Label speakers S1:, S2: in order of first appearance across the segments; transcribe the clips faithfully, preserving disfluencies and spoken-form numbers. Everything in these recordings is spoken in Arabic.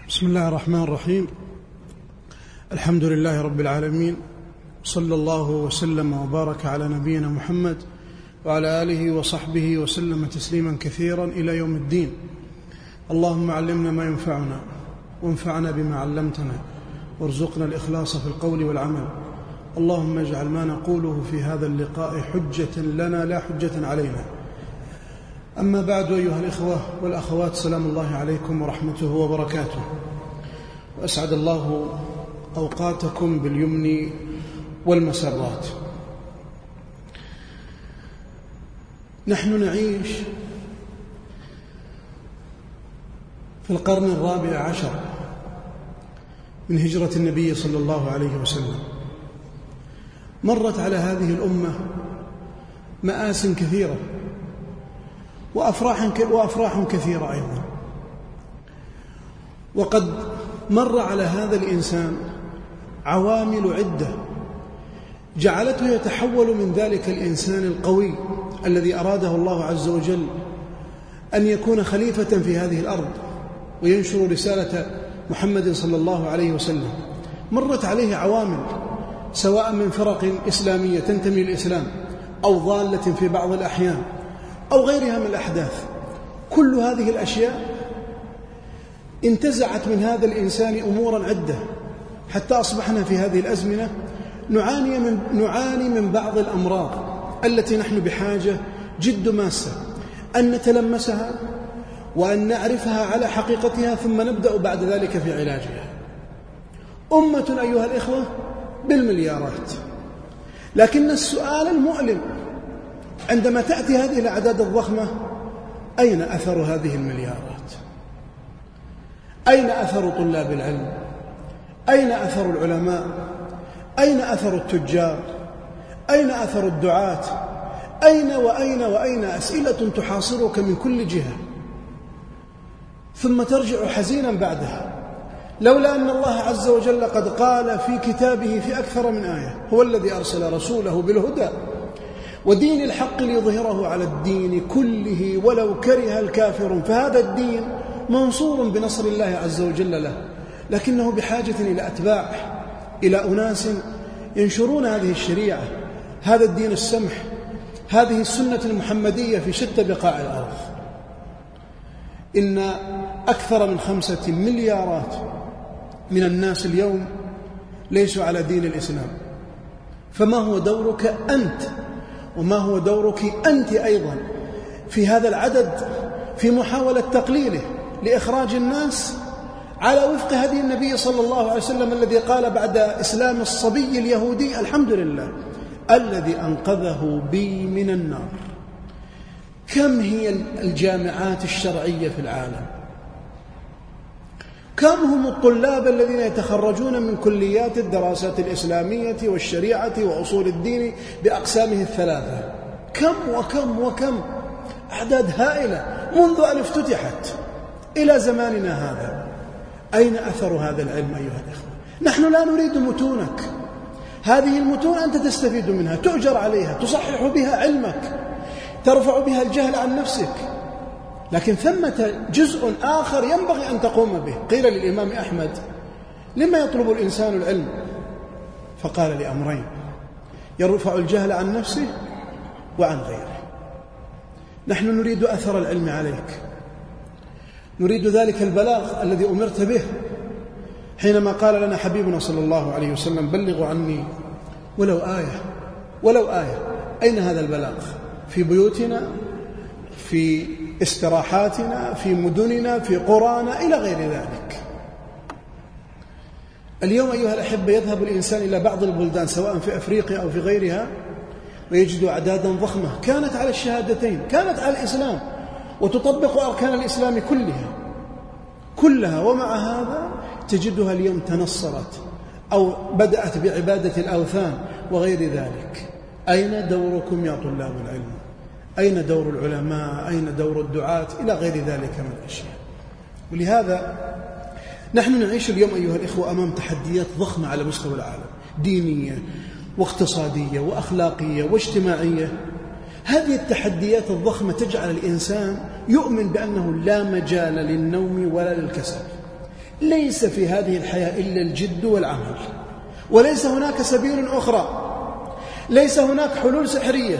S1: بسم الله الرحمن الرحيم. الحمد لله رب العالمين، صلى الله وسلم وبارك على نبينا محمد وعلى آله وصحبه وسلم تسليما كثيرا إلى يوم الدين. اللهم علمنا ما ينفعنا وانفعنا بما علمتنا وارزقنا الإخلاص في القول والعمل. اللهم اجعل ما نقوله في هذا اللقاء حجة لنا لا حجة علينا. أما بعد، أيها الإخوة والأخوات، سلام الله عليكم ورحمته وبركاته، وأسعد الله أوقاتكم باليمن والمسرات. نحن نعيش في القرن الرابع عشر من هجرة النبي صلى الله عليه وسلم. مرت على هذه الأمة مآسٍ كثيرة وأفراح وأفراح كثيرة أيضا، وقد مر على هذا الإنسان عوامل عدة جعلته يتحول من ذلك الإنسان القوي الذي أراده الله عز وجل أن يكون خليفة في هذه الأرض وينشر رسالة محمد صلى الله عليه وسلم. مرت عليه عوامل، سواء من فرق إسلامية تنتمي للإسلام أو ضالة في بعض الأحيان أو غيرها من الأحداث. كل هذه الأشياء انتزعت من هذا الإنسان أمورا عدة، حتى أصبحنا في هذه الأزمنة نعاني من, نعاني من بعض الأمراض التي نحن بحاجة جد ماسة أن نتلمسها وأن نعرفها على حقيقتها، ثم نبدأ بعد ذلك في علاجها. أمة أيها الإخوة بالمليارات، لكن السؤال المؤلم عندما تأتي هذه الأعداد الضخمة: أين أثر هذه المليارات؟ أين أثر طلاب العلم؟ أين أثر العلماء؟ أين أثر التجار؟ أين أثر الدعاة؟ أين وأين وأين؟ أسئلة تحاصرك من كل جهة، ثم ترجع حزينا بعدها، لولا أن الله عز وجل قد قال في كتابه في أكثر من آية: هو الذي أرسل رسوله بالهدى ودين الحق ليظهره على الدين كله ولو كره الكافرون. فهذا الدين منصور بنصر الله عز وجل له، لكنه بحاجة إلى أتباع، إلى أناس ينشرون هذه الشريعة، هذا الدين السمح، هذه السنة المحمدية في شتى بقاع الأرض. إن أكثر من خمسة مليارات من الناس اليوم ليسوا على دين الإسلام. فما هو دورك أنت وما هو دورك أنت أيضا في هذا العدد، في محاولة تقليله لإخراج الناس على وفق هدي النبي صلى الله عليه وسلم الذي قال بعد إسلام الصبي اليهودي: الحمد لله الذي أنقذه بي من النار. كم هي الجامعات الشرعية في العالم؟ كم هم الطلاب الذين يتخرجون من كليات الدراسات الإسلامية والشريعة وأصول الدين بأقسامه الثلاثة؟ كم وكم وكم، أعداد هائلة منذ أن افتتحت إلى زماننا هذا. أين أثر هذا العلم أيها الأخوة؟ نحن لا نريد متونك، هذه المتون أنت تستفيد منها، تؤجر عليها، تصحح بها علمك، ترفع بها الجهل عن نفسك، لكن ثمة جزء آخر ينبغي أن تقوم به. قيل للإمام أحمد: لما يطلب الإنسان العلم؟ فقال: لأمرين: يرفع الجهل عن نفسه وعن غيره. نحن نريد أثر العلم عليك، نريد ذلك البلاغ الذي أمرت به، حينما قال لنا حبيبنا صلى الله عليه وسلم: بلغوا عني ولو آية، ولو آية. أين هذا البلاغ؟ في بيوتنا، في استراحاتنا، في مدننا، في قرانا، إلى غير ذلك. اليوم أيها الأحبة يذهب الإنسان إلى بعض البلدان سواء في أفريقيا أو في غيرها ويجد أعدادا ضخمة كانت على الشهادتين، كانت على الإسلام وتطبق أركان الإسلام كلها كلها ومع هذا تجدها اليوم تنصرت أو بدأت بعبادة الأوثان وغير ذلك. أين دوركم يا طلاب العلم؟ أين دور العلماء؟ أين دور الدعاة؟ إلى غير ذلك من الأشياء. ولهذا نحن نعيش اليوم أيها الإخوة أمام تحديات ضخمة على مستوى العالم، دينية واقتصادية وأخلاقية واجتماعية. هذه التحديات الضخمة تجعل الإنسان يؤمن بأنه لا مجال للنوم ولا للكسل، ليس في هذه الحياة إلا الجد والعمل، وليس هناك سبيل أخرى، ليس هناك حلول سحرية.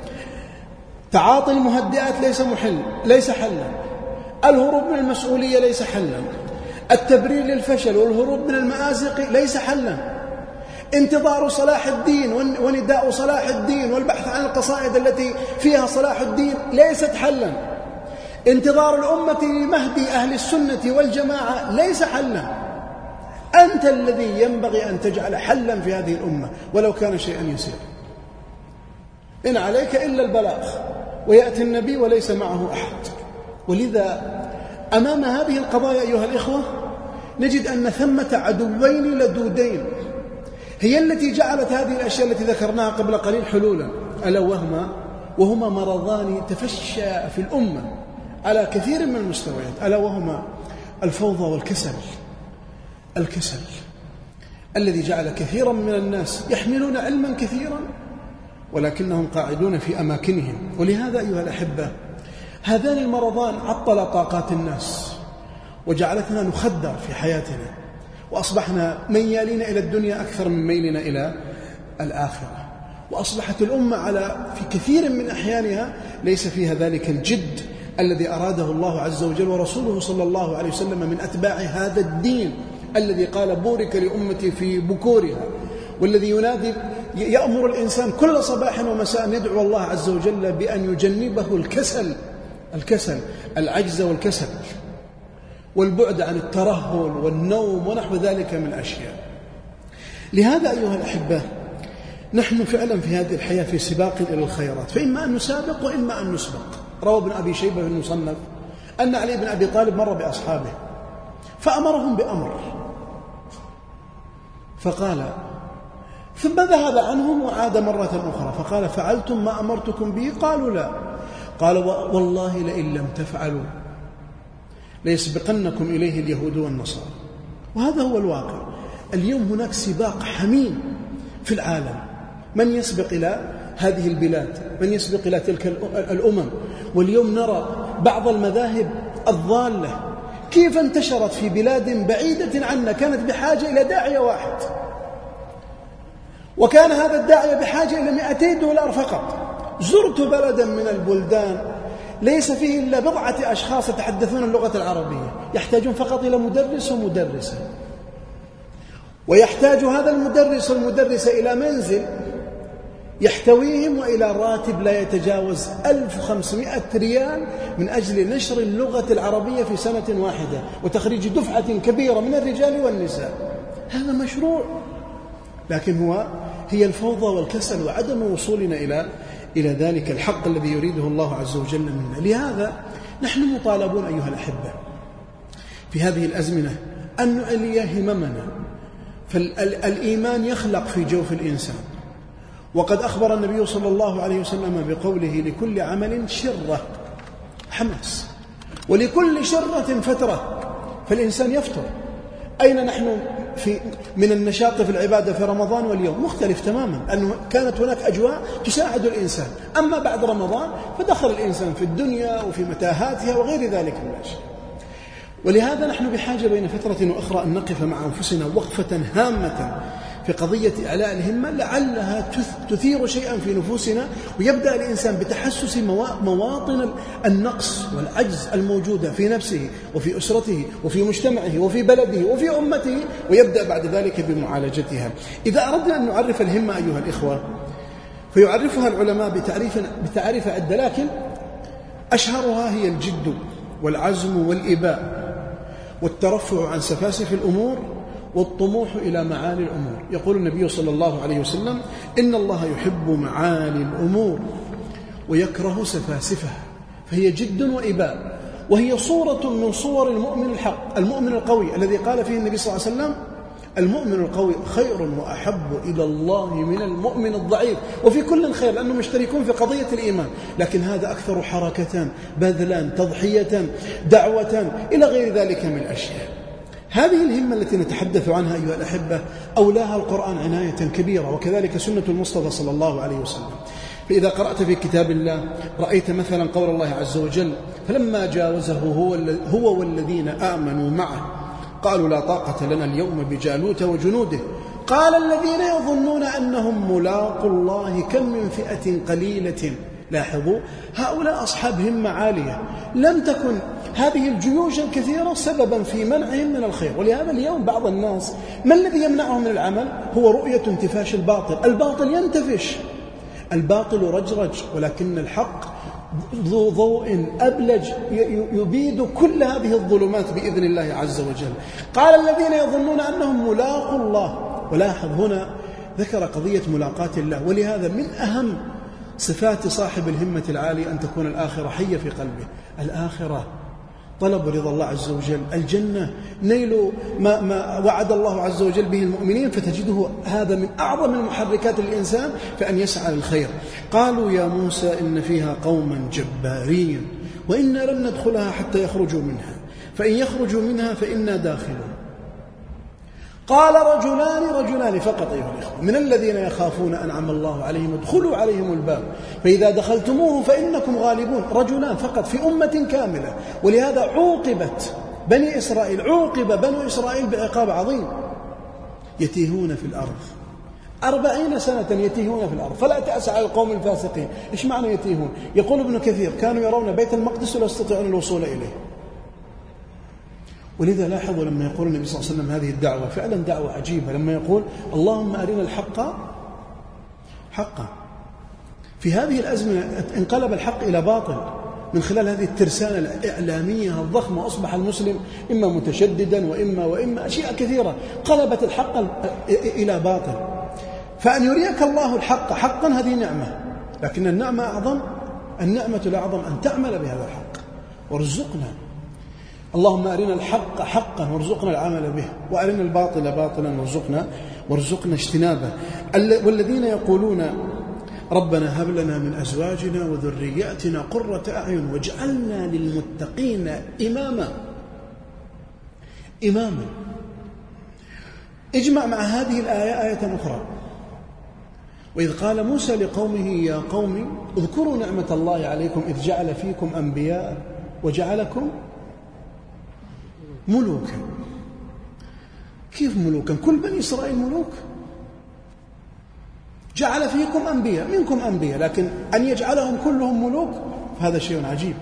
S1: تعاطي المهدئات ليس محل ليس حلا، الهروب من المسؤولية ليس حلا، التبرير للفشل والهروب من المآزق ليس حلا، انتظار صلاح الدين ونداء صلاح الدين والبحث عن القصائد التي فيها صلاح الدين ليست حلا، انتظار الأمة لمهدي أهل السنة والجماعة ليس حلا. أنت الذي ينبغي أن تجعل حلا في هذه الأمة ولو كان شيئا يسير. إن عليك إلا البلاغ، ويأتي النبي وليس معه أحد. ولذا أمام هذه القضايا أيها الإخوة نجد أن ثمة عدوين لدودين هي التي جعلت هذه الأشياء التي ذكرناها قبل قليل حلولا، ألا وهما وهما مرضان تفشى في الأمة على كثير من المستويات، ألا وهما الفوضى والكسل. الكسل الذي جعل كثيرا من الناس يحملون علما كثيرا ولكنهم قاعدون في أماكنهم. ولهذا أيها الأحبة هذان المرضان عطل طاقات الناس وجعلتنا نخدر في حياتنا، وأصبحنا ميالين إلى الدنيا أكثر من ميلنا إلى الآخرة، وأصبحت الأمة على في كثير من أحيانها ليس فيها ذلك الجد الذي أراده الله عز وجل ورسوله صلى الله عليه وسلم من أتباع هذا الدين الذي قال بورك لأمتي في بكورها، والذي ينادي يأمر الإنسان كل صباح ومساء يدعو الله عز وجل بأن يجنبه الكسل الكسل العجز والكسل والبعد عن الترهل والنوم ونحو ذلك من الأشياء. لهذا أيها الأحبة نحن فعلا في هذه الحياة في سباق إلى الخيرات، فإما أن نسابق وإما أن نسبق. روى ابن أبي شيبة في المصنف أن علي بن أبي طالب مر بأصحابه فأمرهم بأمر فقال ثم ذهب عنهم وعاد مرة أخرى فقال فعلتم ما أمرتكم به؟ قالوا لا. قال والله لئن لم تفعلوا ليسبقنكم إليه اليهود والنصارى. وهذا هو الواقع اليوم. هناك سباق حميم في العالم، من يسبق إلى هذه البلاد، من يسبق إلى تلك الأمم. واليوم نرى بعض المذاهب الضالة كيف انتشرت في بلاد بعيدة عنا كانت بحاجة إلى داعية واحد، وكان هذا الداعية بحاجة إلى مئتي دولار فقط. زرت بلدا من البلدان ليس فيه إلا بضعة أشخاص يتحدثون اللغة العربية، يحتاجون فقط إلى مدرس ومدرسة، ويحتاج هذا المدرس والمدرسة إلى منزل يحتويهم وإلى راتب لا يتجاوز ألف وخمسمائة ريال من أجل نشر اللغة العربية في سنة واحدة وتخريج دفعة كبيرة من الرجال والنساء. هذا مشروع، لكن هو هي الفوضى والكسل وعدم وصولنا إلى إلى ذلك الحق الذي يريده الله عز وجل منا. لهذا نحن مطالبون أيها الأحبة في هذه الأزمنة أن نعلي هممنا، فالإيمان يخلق في جوف الإنسان. وقد أخبر النبي صلى الله عليه وسلم بقوله لكل عمل شرة حماس ولكل شرة فترة، فالإنسان يفتر. أين نحن في من النشاط في العبادة في رمضان واليوم؟ مختلف تماما، أنه كانت هناك أجواء تساعد الإنسان. أما بعد رمضان فدخل الإنسان في الدنيا وفي متاهاتها وغير ذلك من الأشياء. ولهذا نحن بحاجة بين فترة وأخرى أن نقف مع أنفسنا وقفة هامة في قضية إعلاء الهمة لعلها تثير شيئا في نفوسنا، ويبدأ الإنسان بتحسس مواطن النقص والعجز الموجودة في نفسه وفي أسرته وفي مجتمعه وفي بلده وفي أمته، ويبدأ بعد ذلك بمعالجتها. إذا أردنا أن نعرف الهمة أيها الإخوة فيعرفها العلماء بتعريف بتعريف عدة، لكن أشهرها هي الجد والعزم والإباء والترفع عن سفاسف الأمور والطموح إلى معالي الأمور. يقول النبي صلى الله عليه وسلم إن الله يحب معالي الأمور ويكره سفاسفها، فهي جد وإباء، وهي صورة من صور المؤمن الحق المؤمن القوي الذي قال فيه النبي صلى الله عليه وسلم المؤمن القوي خير وأحب إلى الله من المؤمن الضعيف. وفي كل خير لأنهم مشتركون في قضية الإيمان، لكن هذا أكثر حركة بذلا تضحية دعوة إلى غير ذلك من الأشياء. هذه الهمة التي نتحدث عنها أيها الأحبة أولاها القرآن عناية كبيرة، وكذلك سنة المصطفى صلى الله عليه وسلم. فإذا قرأت في كتاب الله رأيت مثلا قول الله عز وجل فلما جاوزه هو, هو والذين آمنوا معه قالوا لا طاقة لنا اليوم بجالوت وجنوده قال الذين يظنون أنهم ملاقوا الله كم من فئة قليلة. لاحظوا هؤلاء أصحاب همة عالية، لم تكن هذه الجيوش الكثيرة سببا في منعهم من الخير. ولهذا اليوم بعض الناس ما الذي يمنعهم من العمل؟ هو رؤية انتفاش الباطل. الباطل ينتفش، الباطل رجرج، ولكن الحق ذو ضوء أبلج يبيد كل هذه الظلمات بإذن الله عز وجل. قال الذين يظنون أنهم ملاقوا الله. ولاحظ هنا ذكر قضية ملاقاة الله، ولهذا من أهم صفات صاحب الهمة العالية أن تكون الآخرة حية في قلبه. الآخرة طلب رضا الله عز وجل، الجنة نيل ما, ما وعد الله عز وجل به المؤمنين، فتجده هذا من أعظم المحركات للإنسان فأن يسعى للخير. قالوا يا موسى إن فيها قوما جبارين وإنا لن ندخلها حتى يخرجوا منها فإن يخرجوا منها فإنا داخلون. قال رجلان رجلان فقط أيها الإخوة من الذين يخافون أنعم الله عليهم ادخلوا عليهم الباب فإذا دخلتموه فإنكم غالبون. رجلان فقط في أمة كاملة. ولهذا عوقبت بني إسرائيل، عوقب بنو إسرائيل بعقاب عظيم، يتيهون في الأرض أربعين سنة يتيهون في الأرض. فلا تأس على القوم الفاسقين. إيش معنى يتيهون؟ يقول ابن كثير كانوا يرون بيت المقدس ولا يستطيعون الوصول إليه. ولذا لاحظوا لما يقول النبي صلى الله عليه وسلم هذه الدعوة فعلا دعوة عجيبة، لما يقول اللهم أرنا الحق حقا. في هذه الأزمنة انقلب الحق إلى باطل من خلال هذه الترسانة الإعلامية الضخمة. أصبح المسلم إما متشددا وإما وإما أشياء كثيرة قلبت الحق إلى باطل. فأن يريك الله الحق حقا هذه نعمة، لكن النعمة أعظم، النعمة الأعظم أن تعمل بهذا الحق. وارزقنا اللهم أرنا الحق حقا وارزقنا العمل به، وأرنا الباطل باطلا وارزقنا وارزقنا اجتنابه. والذين يقولون ربنا هب لنا من أزواجنا وذرياتنا قرة أعين واجعلنا للمتقين إماما. إماما اجمع مع هذه الآية آية أخرى، وإذ قال موسى لقومه يا قوم اذكروا نعمة الله عليكم إذ جعل فيكم أنبياء وجعلكم ملوكا. كيف ملوكا؟ كل بني إسرائيل ملوك. جعل فيكم أنبياء، منكم أنبياء، لكن أن يجعلهم كلهم ملوك فهذا شيء عجيب.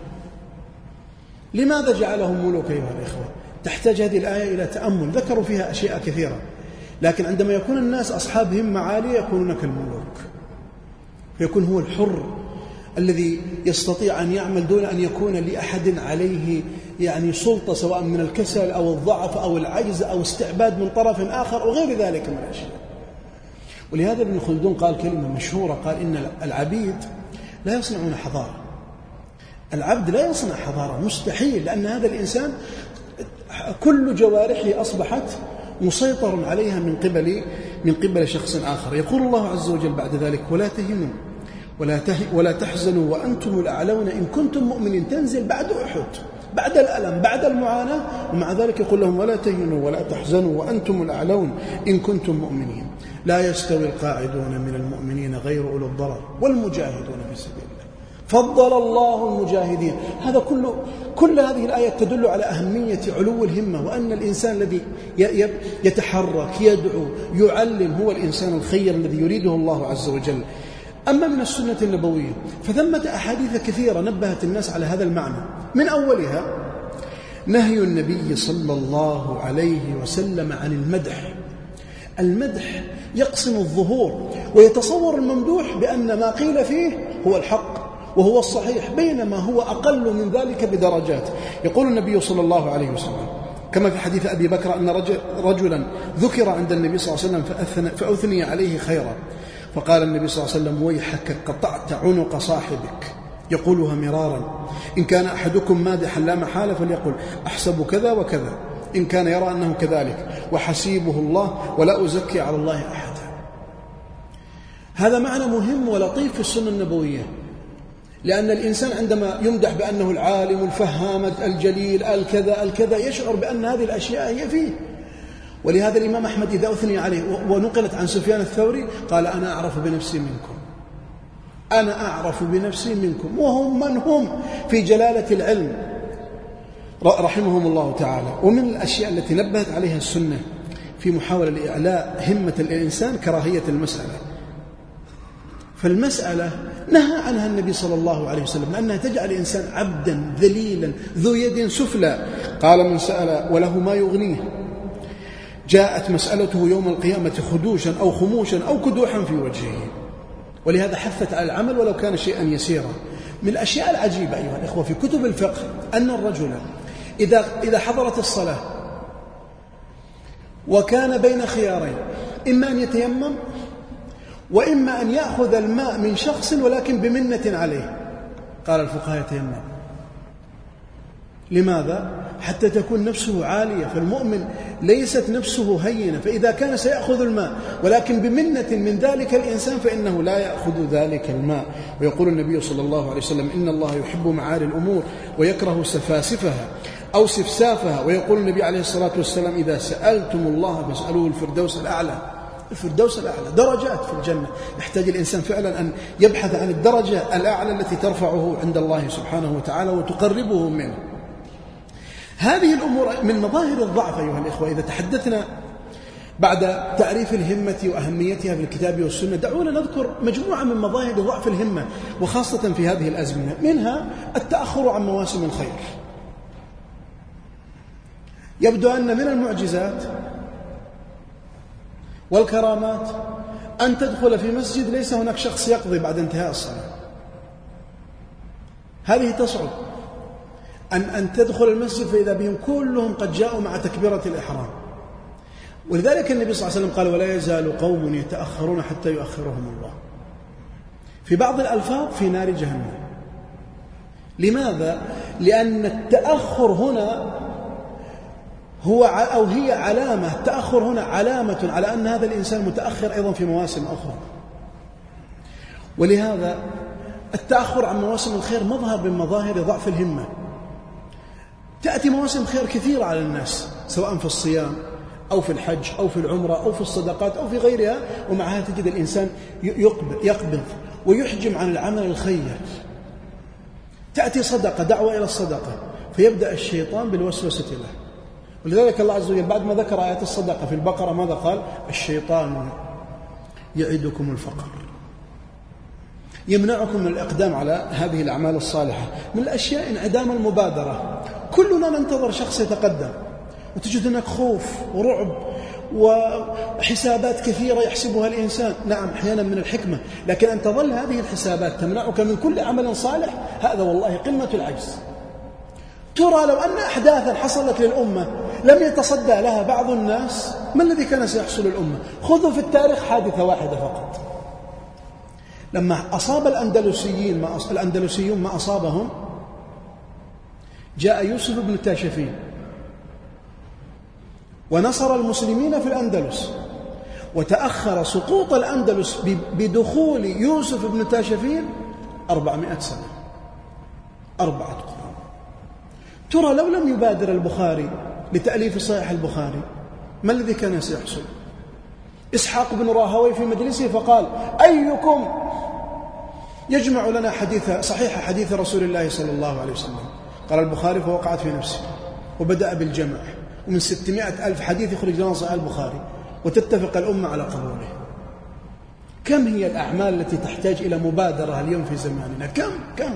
S1: لماذا جعلهم ملوك أيها الإخوة؟ تحتاج هذه الآية إلى تأمل، ذكروا فيها أشياء كثيرة، لكن عندما يكون الناس أصحاب همة عالية يكونون كالملوك، فيكون هو الحر الذي يستطيع أن يعمل دون أن يكون لأحد عليه يعني سلطة، سواء من الكسل أو الضعف أو العجز أو استعباد من طرف آخر وغير ذلك من الأشياء. ولهذا ابن خلدون قال كلمة مشهورة، قال إن العبيد لا يصنعون حضارة. العبد لا يصنع حضارة، مستحيل، لأن هذا الإنسان كل جوارحه أصبحت مسيطر عليها من قبل من قبل شخص آخر. يقول الله عز وجل بعد ذلك ولا تهنوا ولا, ولا تحزنوا وأنتم الأعلون إن كنتم مؤمنين. تنزل بعد أحد، بعد الألم، بعد المعاناة، ومع ذلك يقول لهم ولا تهنوا ولا تحزنوا وأنتم الأعلون إن كنتم مؤمنين. لا يستوي القاعدون من المؤمنين غير أولو الضرر والمجاهدون في سبيل الله فضل الله المجاهدين. هذا كله كل هذه الآيات تدل على أهمية علو الهمة، وأن الإنسان الذي يتحرك يدعو يعلم هو الإنسان الخير الذي يريده الله عز وجل. أما من السنة النبوية فثمة أحاديث كثيرة نبهت الناس على هذا المعنى، من أولها نهي النبي صلى الله عليه وسلم عن المدح. المدح يقسم الظهور، ويتصور الممدوح بأن ما قيل فيه هو الحق وهو الصحيح، بينما هو أقل من ذلك بدرجات. يقول النبي صلى الله عليه وسلم كما في حديث أبي بكر أن رجل رجلا ذكر عند النبي صلى الله عليه وسلم فأثني عليه خيرا، فقال النبي صلى الله عليه وسلم ويحك قطعت عنق صاحبك. يقولها مرارا. إن كان أحدكم مادحا لا محالة فليقل أحسب كذا وكذا، إن كان يرى أنه كذلك، وحسيبه الله ولا أزكي على الله أحدا. هذا معنى مهم ولطيف في السنة النبوية، لأن الإنسان عندما يمدح بأنه العالم الفهام الجليل الكذا الكذا يشعر بأن هذه الأشياء هي فيه. ولهذا الإمام أحمد إذا أثني عليه ونقلت عن سفيان الثوري قال أنا أعرف بنفسي منكم، أنا أعرف بنفسي منكم، وهم من هم في جلالة العلم. رحمهم الله تعالى. ومن الأشياء التي نبهت عليها السنة في محاولة لإعلاء همة الإنسان كراهية المسألة. فالمسألة نهى عنها النبي صلى الله عليه وسلم لأنها تجعل الإنسان عبدا ذليلا ذو يد سفلى. قال من سأل وله ما يغنيه جاءت مسألته يوم القيامة خدوشا أو خموشا أو كدوحا في وجهه. ولهذا حثت على العمل ولو كان شيئا يسيرا. من الأشياء العجيبة أيها الإخوة في كتب الفقه أن الرجل إذا, إذا حضرت الصلاة وكان بين خيارين، إما أن يتيمم وإما أن يأخذ الماء من شخص ولكن بمنة عليه، قال الفقهاء يتيمم. لماذا؟ حتى تكون نفسه عالية، فالمؤمن ليست نفسه هينة، فإذا كان سيأخذ الماء ولكن بمنة من ذلك الإنسان فإنه لا يأخذ ذلك الماء. ويقول النبي صلى الله عليه وسلم إن الله يحب معالي الأمور ويكره سفاسفها أو سفسافها. ويقول النبي عليه الصلاة والسلام إذا سألتم الله فاسألوه الفردوس الأعلى. الفردوس الأعلى درجات في الجنة، يحتاج الإنسان فعلا أن يبحث عن الدرجة الأعلى التي ترفعه عند الله سبحانه وتعالى وتقربه منه. هذه الأمور من مظاهر الضعف أيها الإخوة. إذا تحدثنا بعد تعريف الهمة وأهميتها في الكتاب والسنة، دعونا نذكر مجموعة من مظاهر ضعف الهمة وخاصة في هذه الأزمنة. منها التأخر عن مواسم الخير. يبدو أن من المعجزات والكرامات أن تدخل في مسجد ليس هناك شخص يقضي بعد انتهاء الصلاة. هذه تصعب. أن, أن تدخل المسجد فإذا بهم كلهم قد جاءوا مع تكبيرة الإحرام. ولذلك النبي صلى الله عليه وسلم قال ولا يزال قوم يتأخرون حتى يؤخرهم الله. في بعض الألفاظ في نار جهنم. لماذا؟ لأن التأخر هنا هو أو هي علامة، التأخر هنا علامة على أن هذا الإنسان متأخر أيضا في مواسم أخرى. ولهذا التأخر عن مواسم الخير مظهر من مظاهر ضعف الهمة. تأتي مواسم خير كثيرة على الناس سواء في الصيام أو في الحج أو في العمرة أو في الصدقات أو في غيرها، ومعها تجد الإنسان يقبض ويحجم عن العمل الخير. تأتي صدقة، دعوة إلى الصدقة، فيبدأ الشيطان بالوسوسة له. ولذلك الله عز وجل بعد ما ذكر آيات الصدقة في البقرة ماذا قال؟ الشيطان يعدكم الفقر، يمنعكم من الإقدام على هذه الأعمال الصالحة. من الأشياء انعدام المبادرة. كلنا ننتظر شخص يتقدم، وتجد هناك خوف ورعب وحسابات كثيرة يحسبها الإنسان. نعم أحيانا من الحكمة، لكن أن تظل هذه الحسابات تمنعك من كل عمل صالح، هذا والله قمة العجز. ترى لو أن أحداثا حصلت للأمة لم يتصدى لها بعض الناس، ما الذي كان سيحصل للأمة؟ خذوا في التاريخ حادثة واحدة فقط. لما أصاب الأندلسيين ما أص... الأندلسيون ما أصابهم، جاء يوسف بن تاشفين ونصر المسلمين في الأندلس، وتأخر سقوط الأندلس بدخول يوسف بن تاشفين أربعمائة سنة، أربعة قرون. ترى لو لم يبادر البخاري لتأليف صحيح البخاري ما الذي كان سيحصل؟ إسحاق بن راهوي في مجلسه فقال أيكم يجمع لنا حديث صحيح حديث رسول الله صلى الله عليه وسلم؟ قال البخاري، فوقعت في نفسه وبدأ بالجمع، ومن ستمائة ألف حديث يخرج لنا صحيح البخاري وتتفق الأمة على قبوله. كم هي الأعمال التي تحتاج إلى مبادرة اليوم في زماننا؟ كم كم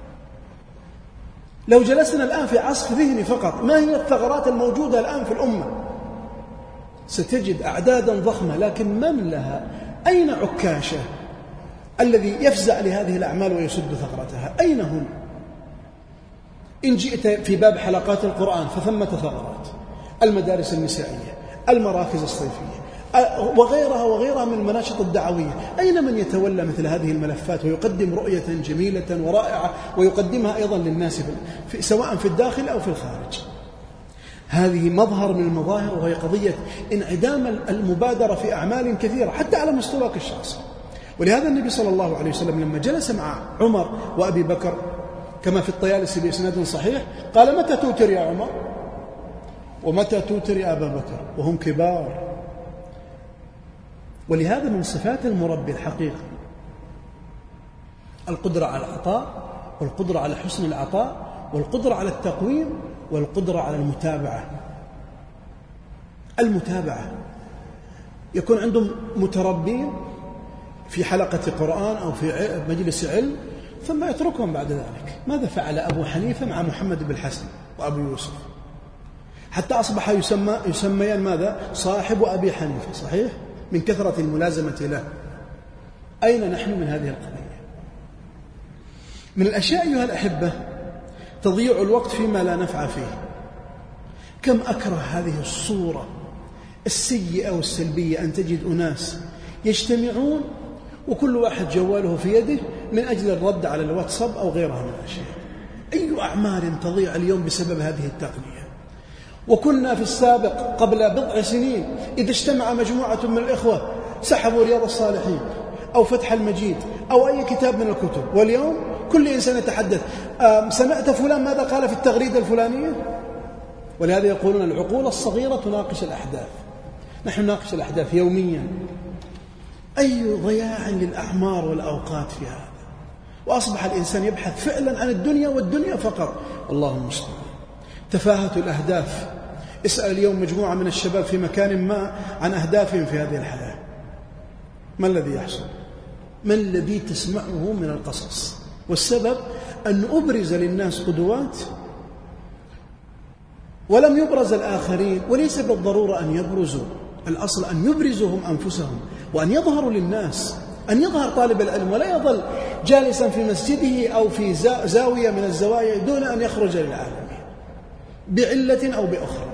S1: لو جلسنا الآن في عصف ذهني فقط، ما هي الثغرات الموجودة الآن في الأمة؟ ستجد أعدادا ضخمة، لكن من لها؟ أين عكاشة الذي يفزع لهذه الأعمال ويسد ثغرتها؟ أين هم؟ إن جئت في باب حلقات القرآن فثمة ثغرات، المدارس النسائية، المراكز الصيفية وغيرها وغيرها من المناشط الدعوية. أين من يتولى مثل هذه الملفات ويقدم رؤية جميلة ورائعة ويقدمها أيضا للناس في سواء في الداخل أو في الخارج؟ هذه مظهر من المظاهر، وهي قضية انعدام المبادرة في أعمال كثيرة حتى على مستواك الشخصي. ولهذا النبي صلى الله عليه وسلم لما جلس مع عمر وأبي بكر كما في الطيالسي بإسناد صحيح قال متى توتر يا عمر ومتى توتر يا أبا بكر وهم كبار. ولهذا من صفات المربي الحقيقة القدرة على العطاء، والقدرة على حسن العطاء، والقدرة على التقويم، والقدرة على المتابعة. المتابعة يكون عندهم متربين في حلقة قرآن أو في مجلس علم ثم يتركهم بعد ذلك. ماذا فعل أبو حنيفة مع محمد بن الحسن وأبو يوسف حتى أصبح يسمى يسميان ماذا؟ صاحب أبي حنيفة، صحيح؟ من كثرة الملازمة له. أين نحن من هذه القضية؟ من الأشياء أيها الأحبة تضييع الوقت فيما لا نفع فيه. كم أكره هذه الصورة السيئة والسلبية أن تجد أناس يجتمعون وكل واحد جواله في يده من أجل الرد على الواتساب أو غيرها من الأشياء. أي أعمال تضيع اليوم بسبب هذه التقنية. وكنا في السابق قبل بضع سنين إذا اجتمع مجموعة من الإخوة سحبوا رياض الصالحين أو فتح المجيد أو أي كتاب من الكتب، واليوم كل إنسان يتحدث سمعت فلان ماذا قال في التغريدة الفلانية. ولهذا يقولون العقول الصغيرة تناقش الأحداث. نحن نناقش الأحداث يوميا. أي ضياع للأعمار والأوقات في هذا. وأصبح الإنسان يبحث فعلا عن الدنيا والدنيا فقط. الله المستعان. تفاهة الأهداف. اسأل اليوم مجموعة من الشباب في مكان ما عن أهدافهم في هذه الحياة، ما الذي يحصل؟ ما الذي تسمعه من القصص؟ والسبب أن أبرز للناس قدوات ولم يبرز الآخرين، وليس بالضرورة أن يبرزوا، الأصل أن يبرزهم أنفسهم وأن يظهروا للناس، أن يظهر طالب العلم ولا يظل جالسا في مسجده أو في زاوية من الزوايا دون أن يخرج للعالم بعلة أو بأخرى.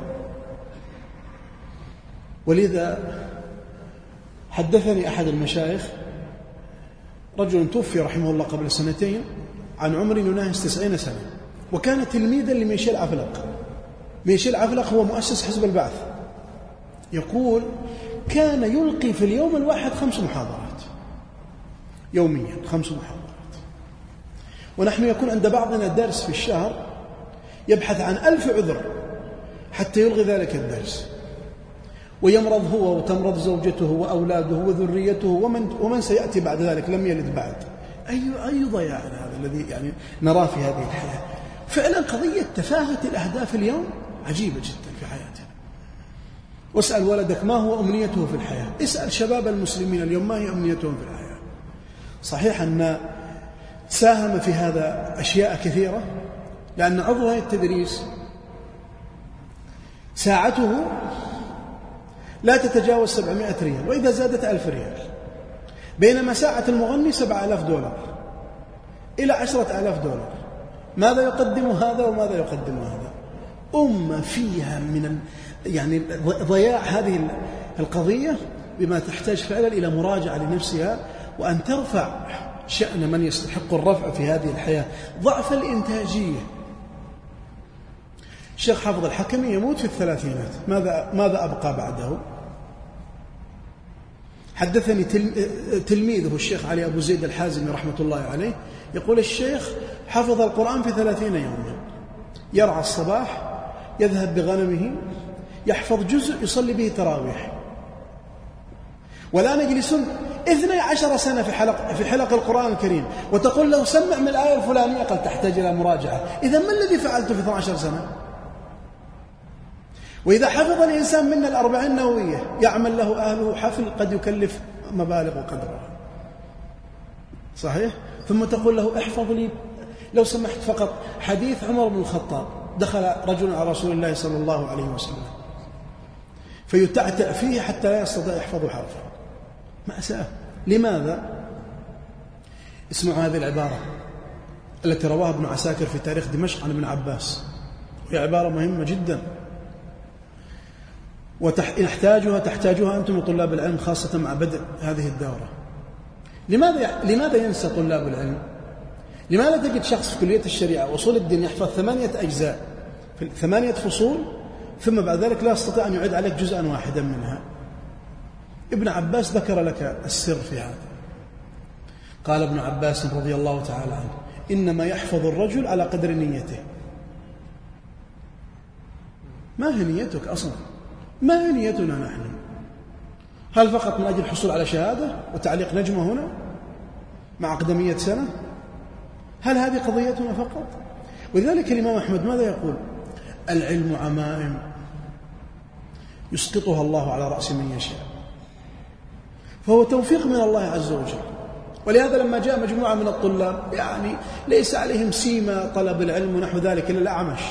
S1: ولذا حدثني أحد المشايخ رجل توفي رحمه الله قبل سنتين عن عمر يناهز تسعين سنة، وكان تلميذا لميشيل عفلق. ميشيل عفلق هو مؤسس حزب البعث. يقول كان يلقي في اليوم الواحد خمس محاضرات يوميا، خمس محاضرات. ونحن يكون عند بعضنا درس في الشهر يبحث عن ألف عذر حتى يلغي ذلك الدرس، ويمرض هو وتمرض زوجته وأولاده وذريته ومن, ومن سيأتي بعد ذلك لم يلد بعد. أي, أي ضياع هذا الذي يعني نراه في هذه الحياة. فعلا قضية تفاهة الأهداف اليوم عجيبة جدا في حياتنا. واسأل ولدك ما هو أمنيته في الحياة، اسأل شباب المسلمين اليوم ما هي أمنيتهم في الحياة. صحيح أن ساهم في هذا أشياء كثيرة، لأن عضو هيئة التدريس ساعته لا تتجاوز سبعمائة ريال، وإذا زادت ألف ريال، بينما ساعة المغني سبعة آلاف دولار إلى عشرة آلاف دولار. ماذا يقدم هذا وماذا يقدم هذا؟ أمة فيها من يعني ضياع هذه القضية بما تحتاج فعلا إلى مراجعة لنفسها، وأن ترفع شأن من يستحق الرفع في هذه الحياة. ضعف الإنتاجية. الشيخ حافظ الحكمي يموت في الثلاثينات، ماذا ماذا أبقى بعده؟ حدثني تلميذه الشيخ علي أبو زيد الحازمي رحمة الله عليه يقول الشيخ حفظ القرآن في ثلاثين يوما، يرعى الصباح، يذهب بغنمه، يحفظ جزء، يصلي به تراويح. والآن يجلسون اثني عشر سنة في حلق في حلق القرآن الكريم، وتقول له سمع من الآية الفلانية، قال تحتاج إلى مراجعة. إذا ما الذي فعلته في اثنتي عشرة سنة؟ وإذا حفظ الإنسان منا الأربعين نووية يعمل له أهله حفل قد يكلف مبالغ قدرها، صحيح؟ ثم تقول له احفظ لي لو سمحت فقط حديث عمر بن الخطاب، دخل رجل على رسول الله صلى الله عليه وسلم فيتعتأ فيه حتى لا يستطيع يحفظ حرفا. مأساة. لماذا؟ اسمعوا هذه العبارة التي رواها ابن عساكر في تاريخ دمشق عن ابن عباس، هي عبارة مهمة جدا ونحتاجها تحتاجها أنتم طلاب العلم خاصة مع بدء هذه الدورة. لماذا لماذا ينسى طلاب العلم؟ لماذا تجد شخص في كلية الشريعة أصول الدين يحفظ ثمانية أجزاء في ثمانية فصول ثم بعد ذلك لا يستطيع أن يعيد عليك جزءا واحدا منها؟ ابن عباس ذكر لك السر في هذا. قال ابن عباس رضي الله تعالى عنه إنما يحفظ الرجل على قدر نيته. ما هي نيتك أصلا؟ ما هي نيتنا نحن؟ هل فقط من أجل الحصول على شهادة وتعليق نجمة هنا مع أقدمية سنة؟ هل هذه قضيتنا فقط؟ ولذلك الإمام أحمد ماذا يقول؟ العلم عمائم يسقطها الله على رأس من يشاء، فهو توفيق من الله عز وجل. ولهذا لما جاء مجموعة من الطلاب يعني ليس عليهم سيما طلب العلم ونحو ذلك إلا الأعمش،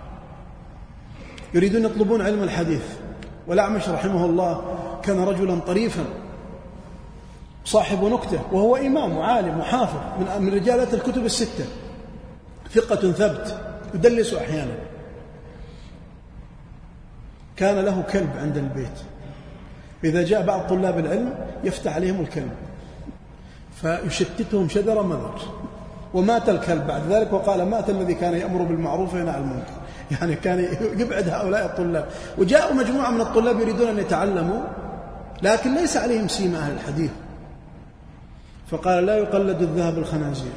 S1: يريدون يطلبون علم الحديث، والأعمش رحمه الله كان رجلا طريفا صاحب نكتة، وهو إمام وعالم وحافظ من رجالة الكتب الستة، ثقة ثبت، يدلس أحيانا. كان له كلب عند البيت، إذا جاء بعض طلاب العلم يفتح عليهم الكلب فيشتتهم شذر مذر، ومات الكلب بعد ذلك، وقال مات الذي كان يأمر بالمعروف وينهى عن المنكر، يعني كان يبعد هؤلاء الطلاب. وجاءوا مجموعة من الطلاب يريدون أن يتعلموا لكن ليس عليهم سيما أهل الحديث، فقال لا يقلد الذهب الخنازير،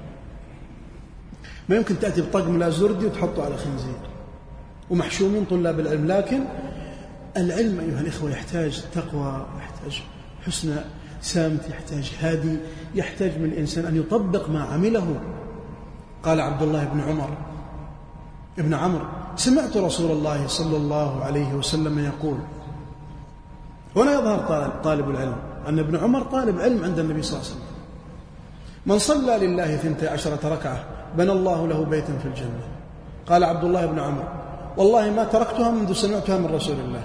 S1: ما يمكن تأتي بطقم لا زردي وتحطه على خنزير، ومحشومين طلاب العلم. لكن العلم أيها الإخوة يحتاج تقوى، يحتاج حسن سامت، يحتاج هادي، يحتاج من الإنسان أن يطبق ما عمله. قال عبد الله بن عمر ابن عمرو سمعت رسول الله صلى الله عليه وسلم يقول، هنا يظهر طالب العلم أن ابن عمر طالب علم عند النبي صلى الله عليه وسلم، من صلى لله ثنتي عشرة ركعة بنى الله له بيتا في الجنة. قال عبد الله بن عمرو والله ما تركتها منذ سمعتها من رسول الله،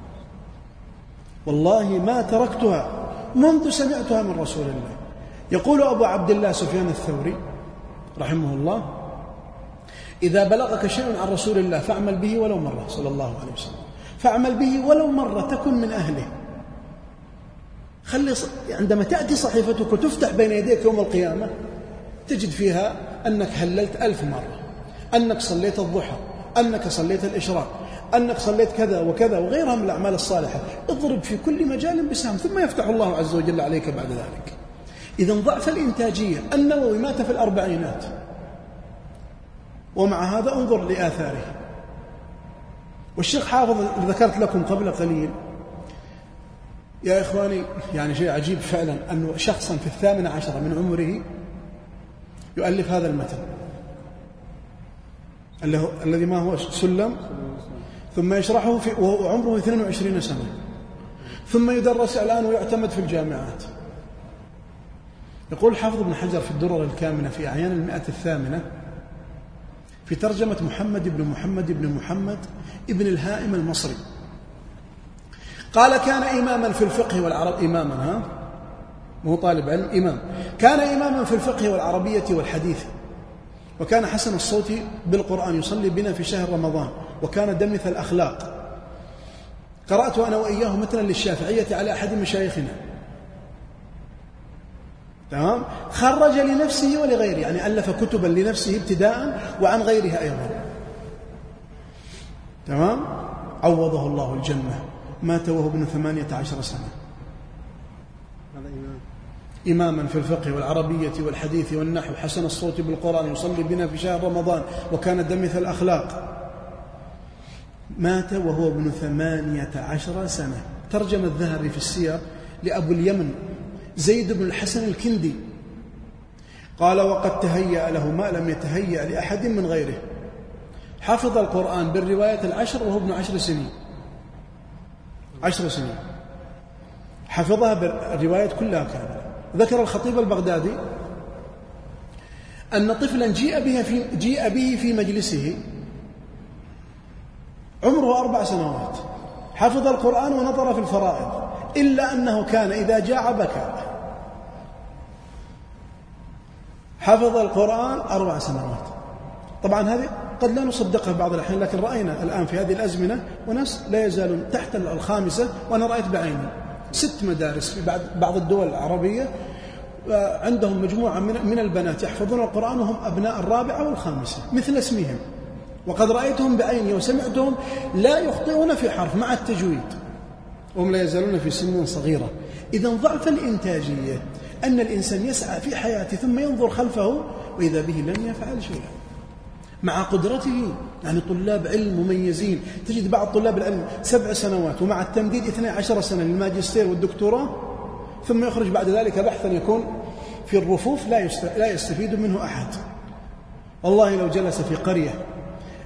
S1: والله ما تركتها منذ سمعتها من رسول الله. يقول أبو عبد الله سفيان الثوري رحمه الله إذا بلغك شيء عن رسول الله فاعمل به ولو مرة، صلى الله عليه وسلم، فاعمل به ولو مرة تكن من أهله. خلي عندما تأتي صحيفتك وتفتح بين يديك يوم القيامة تجد فيها أنك هللت ألف مرة، أنك صليت الضحى، أنك صليت الإشراق، أنك صليت كذا وكذا وغيرها من الأعمال الصالحة. اضرب في كل مجال بسهم ثم يفتح الله عز وجل عليك بعد ذلك. إذن ضعف الإنتاجية. النووي مات في الأربعينات، ومع هذا انظر لآثاره. والشيخ حافظ ذكرت لكم قبل قليل يا إخواني يعني شيء عجيب فعلا أن شخصا في الثامنة عشرة من عمره يؤلف هذا المتن الذي ما هو سلم، ثم يشرحه في وعمره اثنين وعشرين سنة، ثم يدرس الآن ويعتمد في الجامعات. يقول حافظ ابن حجر في الدرر الكامنة في أعيان المئة الثامنة في ترجمة محمد بن محمد بن محمد ابن الهائم المصري، قال كان إماما في الفقه والعرب، إماما ها مو طالب علم، إمام، كان إماما في الفقه والعربية والحديث، وكان حسن الصوت بالقرآن، يصلي بنا في شهر رمضان، وكان دمث الأخلاق. قرأت أنا وإياه مثلا للشافعية على أحد مشايخنا، تمام، خرج لنفسه ولغيره، يعني ألف كتبا لنفسه ابتداء وعن غيرها أيضا، تمام. عوضه الله الجنة، مات وهو ابن ثمانية عشر سنة، إماما في الفقه والعربية والحديث والنحو، حسن الصوت بالقرآن، يصلي بنا في شهر رمضان، وكان دمث الأخلاق. مات وهو ابن ثمانية عشر سنة. ترجم الذهبي في السير لأبو اليمن زيد بن الحسن الكندي، قال وقد تهيأ له ما لم يتهيأ لأحد من غيره. حفظ القرآن بالرواية العشر وهو ابن عشر سنين، عشر سنين حفظها بالرواية كلها كاملة. ذكر الخطيب البغدادي أن طفلا جيء به في, جيء به في مجلسه عمره أربع سنوات، حفظ القرآن ونظر في الفرائض، إلا أنه كان إذا جاع بكى. حفظ القرآن أربع سنوات. طبعا هذه قد لا نصدقها بعض الأحيان، لكن رأينا الآن في هذه الأزمنة وناس لا يزالون تحت الخامسة، وأنا رأيت بعيني ست مدارس في بعض بعض الدول العربية عندهم مجموعة من البنات يحفظون القرآن وهم أبناء الرابعة والخامسة مثل اسمهم، وقد رأيتهم بعيني وسمعتهم لا يخطئون في حرف مع التجويد، وهم لا يزالون في سن صغيرة. إذن ضعف الإنتاجية أن الإنسان يسعى في حياته ثم ينظر خلفه وإذا به لن يفعل شيئا مع قدرته. يعني طلاب علم مميزين، تجد بعض طلاب العلم سبع سنوات ومع التمديد اثني عشر سنة للماجستير والدكتوراه، ثم يخرج بعد ذلك بحثا يكون في الرفوف لا لا يستفيد منه أحد. والله لو جلس في قرية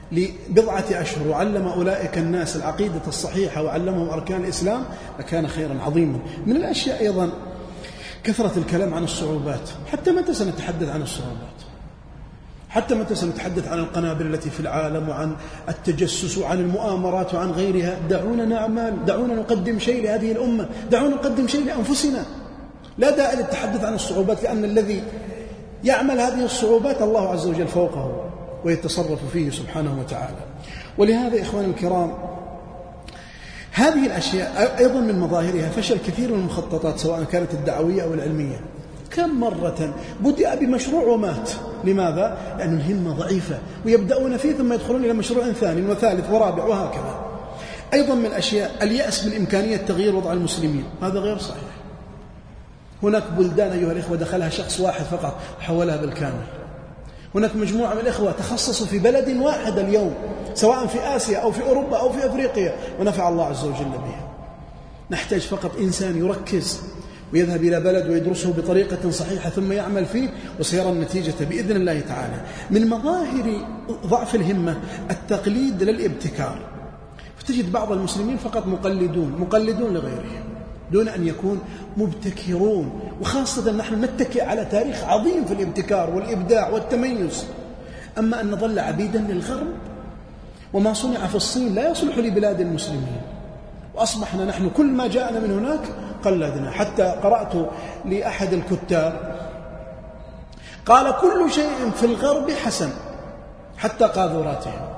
S1: لبضعة أشهر وعلم أولئك الناس العقيدة الصحيحة وعلمهم أركان الإسلام لكان خيرا عظيما. من الأشياء أيضا كثرة الكلام عن الصعوبات. حتى متى سنتحدث عن الصعوبات؟ حتى متى سنتحدث عن القنابل التي في العالم وعن التجسس وعن المؤامرات وعن غيرها؟ دعونا نعمل، دعونا نقدم شيء لهذه الأمة، دعونا نقدم شيء لأنفسنا. لا داعي للتحدث عن الصعوبات، لأن الذي يعمل هذه الصعوبات الله عز وجل فوقه ويتصرف فيه سبحانه وتعالى. ولهذا إخواني الكرام، هذه الأشياء أيضا من مظاهرها فشل كثير من المخططات سواء كانت الدعوية أو العلمية. كم مرة بدأ بمشروع ومات. لماذا؟ لأن الهمة ضعيفة، ويبدأون فيه ثم يدخلون إلى مشروع ثاني وثالث ورابع وهكذا. أيضا من الأشياء اليأس من إمكانية تغيير وضع المسلمين، هذا غير صحيح. هناك بلدان أيها الإخوة دخلها شخص واحد فقط حولها بالكامل. هناك مجموعة من الإخوة تخصصوا في بلد واحد اليوم سواء في آسيا أو في أوروبا أو في أفريقيا ونفع الله عز وجل بها. نحتاج فقط إنسان يركز ويذهب إلى بلد ويدرسه بطريقة صحيحة ثم يعمل فيه وسيرى النتيجة بإذن الله تعالى. من مظاهر ضعف الهمة التقليد للابتكار. فتجد بعض المسلمين فقط مقلدون مقلدون لغيرهم دون أن يكون مبتكرون، وخاصة نحن نتكئ على تاريخ عظيم في الابتكار والإبداع والتميز. أما أن نظل عبيدا للغرب، وما صنع في الصين لا يصلح لبلاد المسلمين، وأصبحنا نحن كل ما جاءنا من هناك قلدنا. حتى قرأت لأحد الكتاب قال كل شيء في الغرب حسن حتى قاذوراتهم.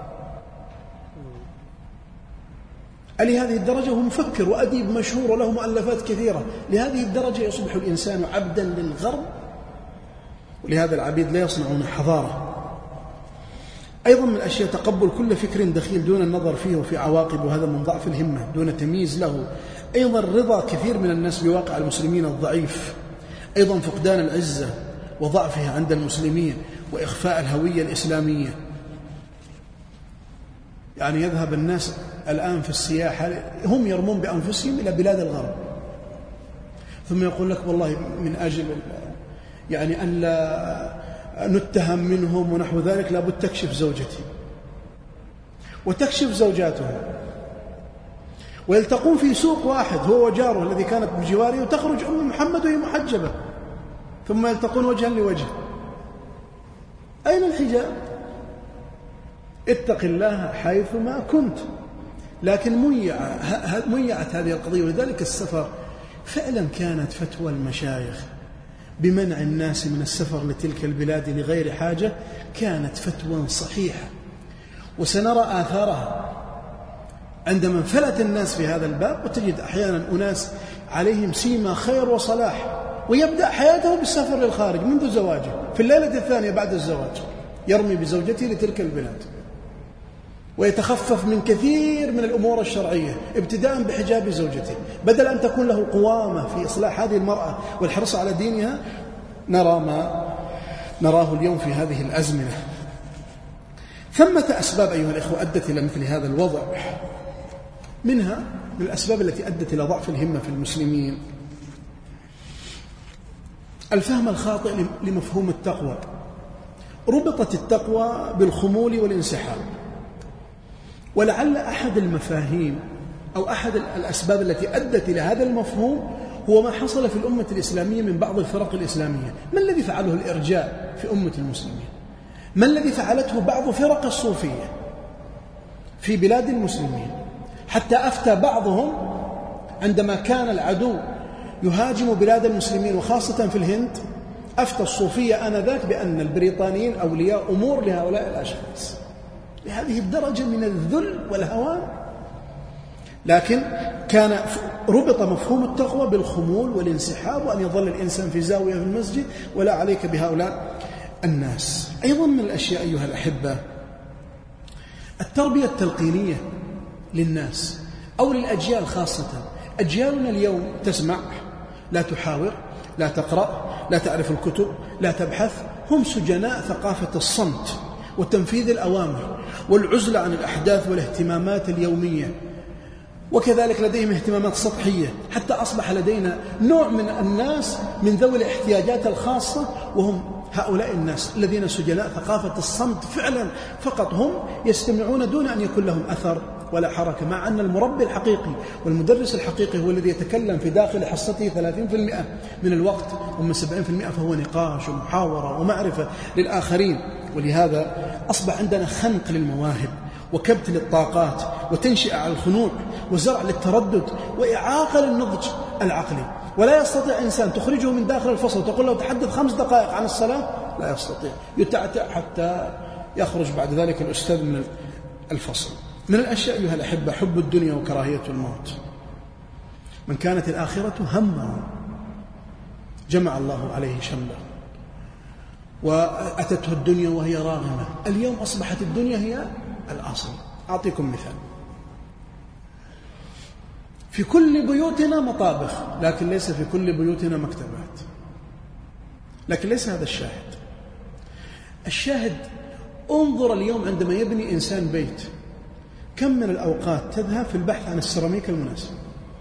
S1: لهذه الدرجة هو مفكر وأديب مشهور وله مؤلفات كثيرة. لهذه الدرجة يصبح الإنسان عبدا للغرب، ولهذا العبيد لا يصنعون حضارة. أيضا من الأشياء تقبل كل فكر دخيل دون النظر فيه وفي عواقب، وهذا من ضعف الهمة دون تمييز له. أيضا رضا كثير من الناس بواقع المسلمين الضعيف. أيضا فقدان العزة وضعفها عند المسلمين وإخفاء الهوية الإسلامية. يعني يذهب الناس الآن في السياحة هم يرمون بأنفسهم إلى بلاد الغرب، ثم يقول لك والله من أجل يعني أن لا نتهم منهم ونحو ذلك لابد تكشف زوجتي وتكشف زوجاتهم، ويلتقون في سوق واحد هو وجاره الذي كانت بجواره، وتخرج أم محمد وهي محجبة، ثم يلتقون وجها لوجه. أين الحجاب؟ اتق الله حيثما كنت. لكن ميعت هذه القضية. ولذلك السفر فعلا كانت فتوى المشايخ بمنع الناس من السفر لتلك البلاد لغير حاجة، كانت فتوى صحيحة، وسنرى آثارها عندما انفلت الناس في هذا الباب. وتجد أحيانا أناس عليهم سيما خير وصلاح، ويبدأ حياته بالسفر للخارج منذ زواجه، في الليلة الثانية بعد الزواج يرمي بزوجته لتلك البلاد، ويتخفف من كثير من الأمور الشرعية ابتداء بحجاب زوجته، بدل أن تكون له قوامة في إصلاح هذه المرأة والحرص على دينها. نرى ما نراه اليوم في هذه الأزمنة. ثمة أسباب أيها الإخوة أدت إلى مثل هذا الوضع. منها من الأسباب التي أدت إلى ضعف الهمة في المسلمين الفهم الخاطئ لمفهوم التقوى. ربطت التقوى بالخمول والانسحاب، ولعل أحد المفاهيم أو أحد الأسباب التي أدت إلى هذا المفهوم هو ما حصل في الأمة الإسلامية من بعض الفرق الإسلامية. ما الذي فعله الإرجاء في أمة المسلمين؟ ما الذي فعلته بعض فرق الصوفية في بلاد المسلمين؟ حتى أفتى بعضهم عندما كان العدو يهاجم بلاد المسلمين وخاصة في الهند، أفتى الصوفية آنذاك بأن البريطانيين أولياء أمور لهؤلاء الأشخاص، لهذه الدرجة من الذل والهوان. لكن كان ربط مفهوم التقوى بالخمول والانسحاب، وأن يظل الإنسان في زاوية في المسجد ولا عليك بهؤلاء الناس. أيضا من الأشياء أيها الأحبة التربية التلقينية للناس أو للأجيال خاصة. أجيالنا اليوم تسمع، لا تحاور، لا تقرأ، لا تعرف الكتب، لا تبحث. هم سجناء ثقافة الصمت وتنفيذ الأوامر والعزلة عن الأحداث والاهتمامات اليومية، وكذلك لديهم اهتمامات سطحية. حتى أصبح لدينا نوع من الناس من ذوي الاحتياجات الخاصة وهم هؤلاء الناس الذين سجناء ثقافة الصمت فعلا، فقط هم يستمعون دون أن يكون لهم أثر ولا حركة، مع أن المربي الحقيقي والمدرس الحقيقي هو الذي يتكلم في داخل حصته ثلاثين بالمئة من الوقت، ومن سبعين بالمئة فهو نقاش ومحاورة ومعرفة للآخرين. ولهذا أصبح عندنا خنق للمواهب وكبت للطاقات وتنشئة على الخنوع وزرع للتردد وإعاقة للنضج العقلي. ولا يستطيع إنسان تخرجه من داخل الفصل وتقول له تحدث خمس دقائق عن الصلاة، لا يستطيع، يتعتع حتى يخرج بعد ذلك الأستاذ من الفصل. من الأشياء أيها الأحبة حب الدنيا وكراهية الموت. من كانت الآخرة همه جمع الله عليه شمله، وأتته الدنيا وهي راغمة. اليوم أصبحت الدنيا هي الأصل. أعطيكم مثال: في كل بيوتنا مطابخ، لكن ليس في كل بيوتنا مكتبات. لكن ليس هذا الشاهد. الشاهد انظر اليوم عندما يبني إنسان بيت كم من الأوقات تذهب في البحث عن السيراميك المناسب.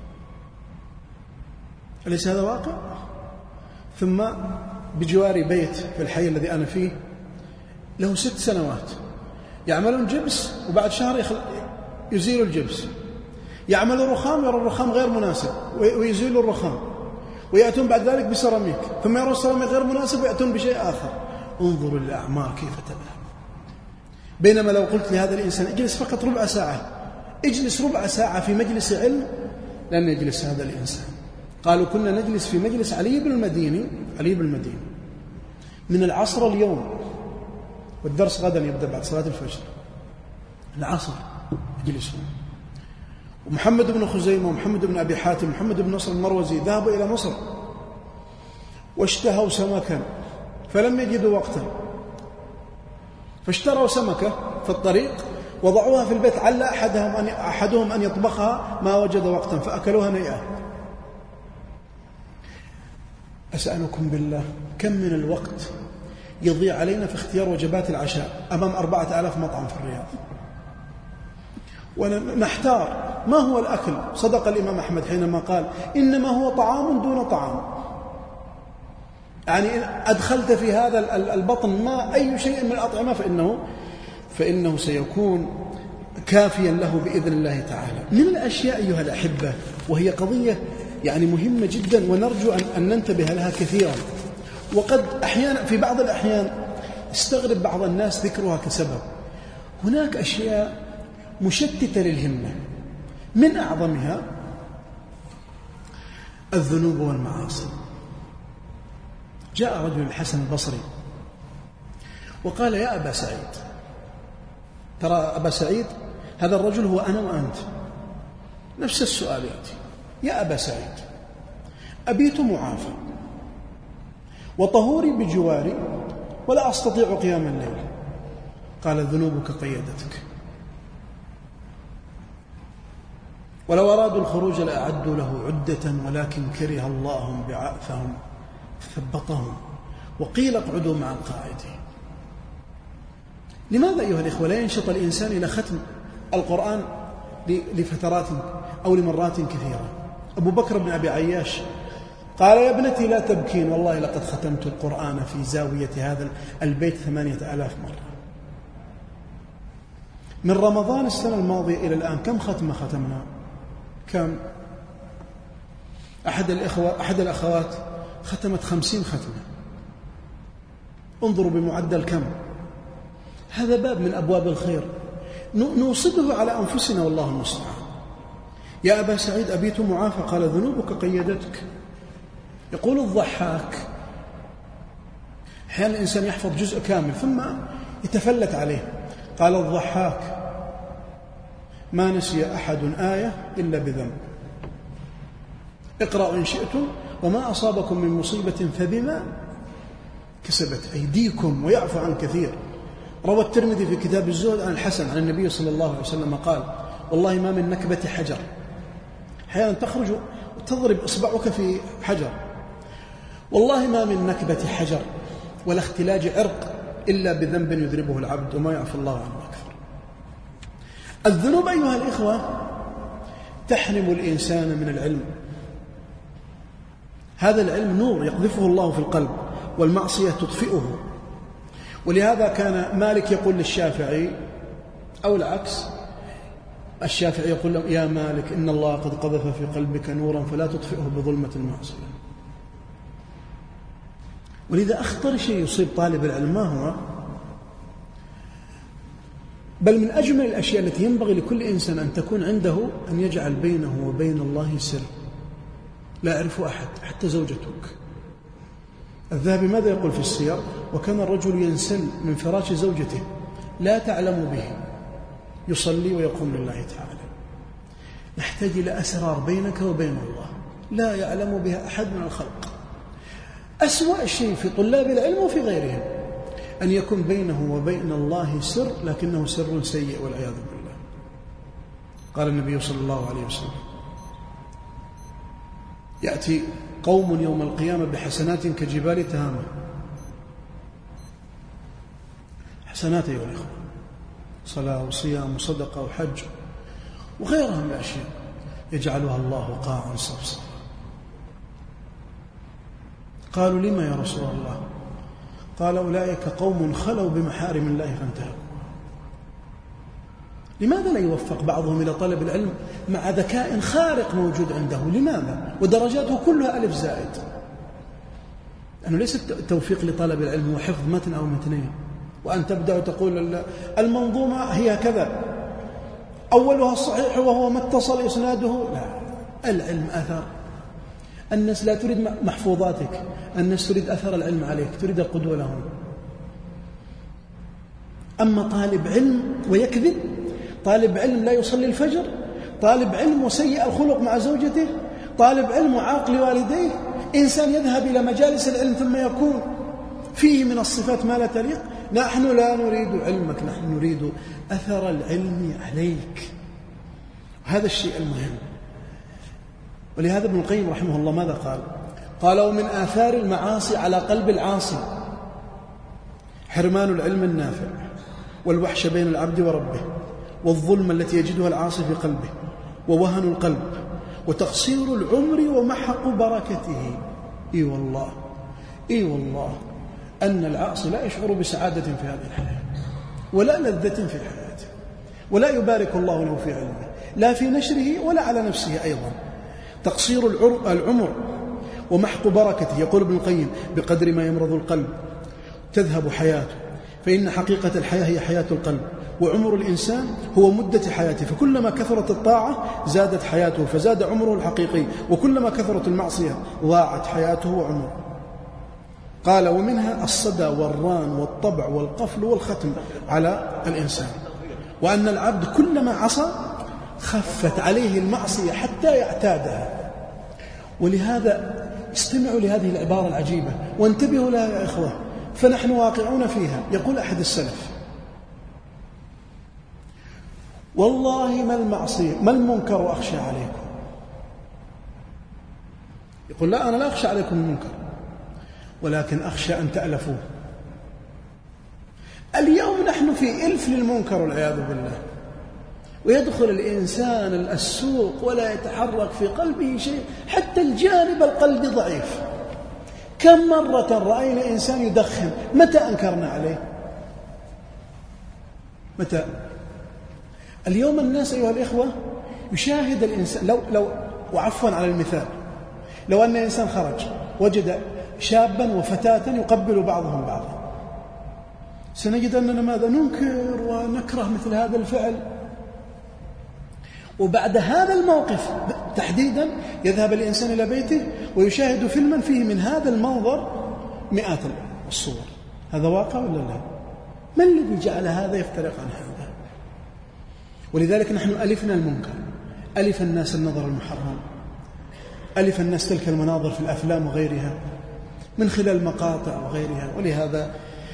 S1: أليس هذا واقع؟ ثم بجواري بيت في الحي الذي أنا فيه له ست سنوات يعملون جبس، وبعد شهر يزيلوا الجبس. يعملوا رخام، يرى الرخام غير مناسب ويزيلوا الرخام، ويأتون بعد ذلك بسيراميك، ثم يروا السيراميك غير مناسب ويأتون بشيء آخر. انظروا للأعمار كيف تذهب. بينما لو قلت لهذا الإنسان اجلس فقط ربع ساعة، اجلس ربع ساعة في مجلس علم، لن يجلس هذا الإنسان. قالوا كنا نجلس في مجلس علي بن المديني علي بن المديني من العصر اليوم، والدرس غدا يبدأ بعد صلاة الفجر، العصر يجلسون. ومحمد بن خزيمة ومحمد بن أبي حاتم ومحمد بن نصر المروزي ذهبوا إلى مصر واشتهوا سمكا فلم يجدوا وقتا، فاشتروا سمكة في الطريق وضعوها في البيت على أحدهم أن أحدهم أن يطبخها، ما وجد وقتا فأكلوها نيئة. أسألكم بالله كم من الوقت يضيع علينا في اختيار وجبات العشاء أمام أربعة آلاف مطعم في الرياض، ونحتار ما هو الأكل. صدق الإمام أحمد حينما قال إنما هو طعام دون طعام، يعني أدخلت في هذا البطن ما أي شيء من الأطعمة فإنه, فإنه سيكون كافيا له بإذن الله تعالى. من الأشياء أيها الأحبة وهي قضية يعني مهمة جدا ونرجو أن ننتبه لها كثيرا، وقد أحيانا في بعض الأحيان استغرب بعض الناس ذكرها كسبب. هناك أشياء مشتتة للهمة، من أعظمها الذنوب والمعاصي. جاء رجل الحسن البصري وقال يا أبا سعيد، ترى أبا سعيد هذا الرجل هو أنا وأنت، نفس السؤال يأتي: يا أبا سعيد أبيت معافى وطهوري بجواري ولا أستطيع قيام الليل. قال ذنوبك قيدتك، ولو أرادوا الخروج لأعدوا له عدة ولكن كره الله بعثهم ثبطهم وقيل اقعدوا مع القاعدين. لماذا أيها الإخوة لا ينشط الإنسان إلى ختم القرآن لفترات أو لمرات كثيرة؟ أبو بكر بن أبي عياش قال يا ابنتي لا تبكين، والله لقد ختمت القرآن في زاوية هذا البيت ثمانية آلاف مرة. من رمضان السنة الماضية إلى الآن كم ختمة ختمنا؟ كم؟ أحد الإخوة أحد الأخوات ختمت خمسين ختمة. انظروا بمعدل كم. هذا باب من أبواب الخير نوصده على أنفسنا والله المستعان. يا أبا سعيد أبيت معافى، قال ذنوبك قيدتك. يقول الضحاك أحيانا الإنسان يحفظ جزء كامل ثم يتفلت عليه. قال الضحاك ما نسي أحد آية إلا بذنب، اقرأوا إن شئتم وما أصابكم من مصيبة فبما كسبت أيديكم ويعفو عن كثير. روى الترمذي في كتاب الزهد عن الحسن عن النبي صلى الله عليه وسلم قال والله ما من نكبة حجر، أحيانا تخرج وتضرب إصبعك في حجر، والله ما من نكبة حجر ولا اختلاج عرق إلا بذنب يذنبه العبد وما يعفو الله عنه أكثر. الذنوب أيها الإخوة تحرم الإنسان من العلم. هذا العلم نور يقذفه الله في القلب، والمعصية تطفئه. ولهذا كان مالك يقول للشافعي، أو العكس، الشافعي يقول له: يا مالك إن الله قد قذف في قلبك نورا فلا تطفئه بظلمة المعصية. ولذا أخطر شيء يصيب طالب العلم ما هو؟ بل من أجمل الأشياء التي ينبغي لكل إنسان أن تكون عنده أن يجعل بينه وبين الله سر لا يعرف أحد حتى زوجتك. الذهبي ماذا يقول في السير؟ وكان الرجل ينسل من فراش زوجته لا تعلم به، يصلي ويقوم لله تعالى. نحتاج إلى أسرار بينك وبين الله لا يعلم بها أحد من الخلق. أسوأ شيء في طلاب العلم وفي غيرهم أن يكون بينه وبين الله سر، لكنه سر سيء والعياذ بالله. قال النبي صلى الله عليه وسلم: يأتي قوم يوم القيامة بحسنات كجبال تهامة. حسنات أيها الأخوة، صلاة وصيام وصدقة وحج وغيرها من الأشياء، يجعلها الله قاعا صفصفا. قالوا: لما يا رسول الله؟ قال: أولئك قوم خلوا بمحارم الله فانتهكوا. لماذا لا يوفق بعضهم إلى طلب العلم مع ذكاء خارق موجود عنده؟ لماذا؟ ودرجاته كلها ألف زائد. لأنه ليس التوفيق لطلب العلم وحفظ متن أو متنين وأن تبدأ وتقول المنظومة هي كذا أولها الصحيح وهو ما اتصل إسناده. لا، العلم أثر. الناس لا تريد محفوظاتك، الناس تريد أثر العلم عليك، تريد القدوة لهم. أما طالب علم ويكذب، طالب علم لا يصلي الفجر، طالب علم وسيء الخلق مع زوجته، طالب علم وعاق لوالديه، إنسان يذهب إلى مجالس العلم ثم يكون فيه من الصفات ما لا تليق. نحن لا نريد علمك، نحن نريد أثر العلم عليك. هذا الشيء المهم. ولهذا ابن القيم رحمه الله ماذا قال؟ قال: ومن آثار المعاصي على قلب العاصي حرمان العلم النافع، والوحش بين العبد وربه، والظلم التي يجدها العاصي في قلبه، ووهن القلب، وتقصير العمر ومحق بركته. إي والله إي والله أن العاصي لا يشعر بسعادة في هذه الحياة ولا لذة في حياته، ولا يبارك الله له في علمه، لا في نشره ولا على نفسه أيضا. تقصير العمر ومحق بركته. يقول ابن القيم: بقدر ما يمرض القلب تذهب حياته، فإن حقيقة الحياة هي حياة القلب، وعمر الإنسان هو مدة حياته، فكلما كثرت الطاعة زادت حياته فزاد عمره الحقيقي، وكلما كثرت المعصية ضاعت حياته وعمره. قال: ومنها الصدى والران والطبع والقفل والختم على الإنسان، وأن العبد كلما عصى خفت عليه المعصية حتى يعتادها. ولهذا استمعوا لهذه العبارة العجيبة وانتبهوا لها يا إخوة، فنحن واقعون فيها. يقول أحد السلف: والله ما المعصية ما المنكر أخشى عليكم. يقول: لا، أنا لا أخشى عليكم المنكر، ولكن أخشى أن تألفوه. اليوم نحن في إلف للمنكر والعياذ بالله، ويدخل الإنسان السوق ولا يتحرك في قلبه شيء، حتى الجانب القلبي ضعيف. كم مرة رأينا إنسان يدخن، متى أنكرنا عليه؟ متى؟ اليوم الناس أيها الإخوة يشاهد الإنسان، لو, لو وعفوا على المثال، لو أن إنسان خرج وجد شابا وفتاة يقبل بعضهم بعضا، سنجد أننا ماذا؟ ننكر ونكره مثل هذا الفعل. وبعد هذا الموقف تحديدا يذهب الإنسان إلى بيته ويشاهد فيلما فيه من هذا المنظر مئات الصور. هذا واقع ولا لا؟ من الذي جعل هذا يفترق عن هذا؟ ولذلك نحن ألفنا المنكر، ألف الناس النظر المحرم، ألف الناس تلك المناظر في الأفلام وغيرها من خلال مقاطع وغيرها. ولهذا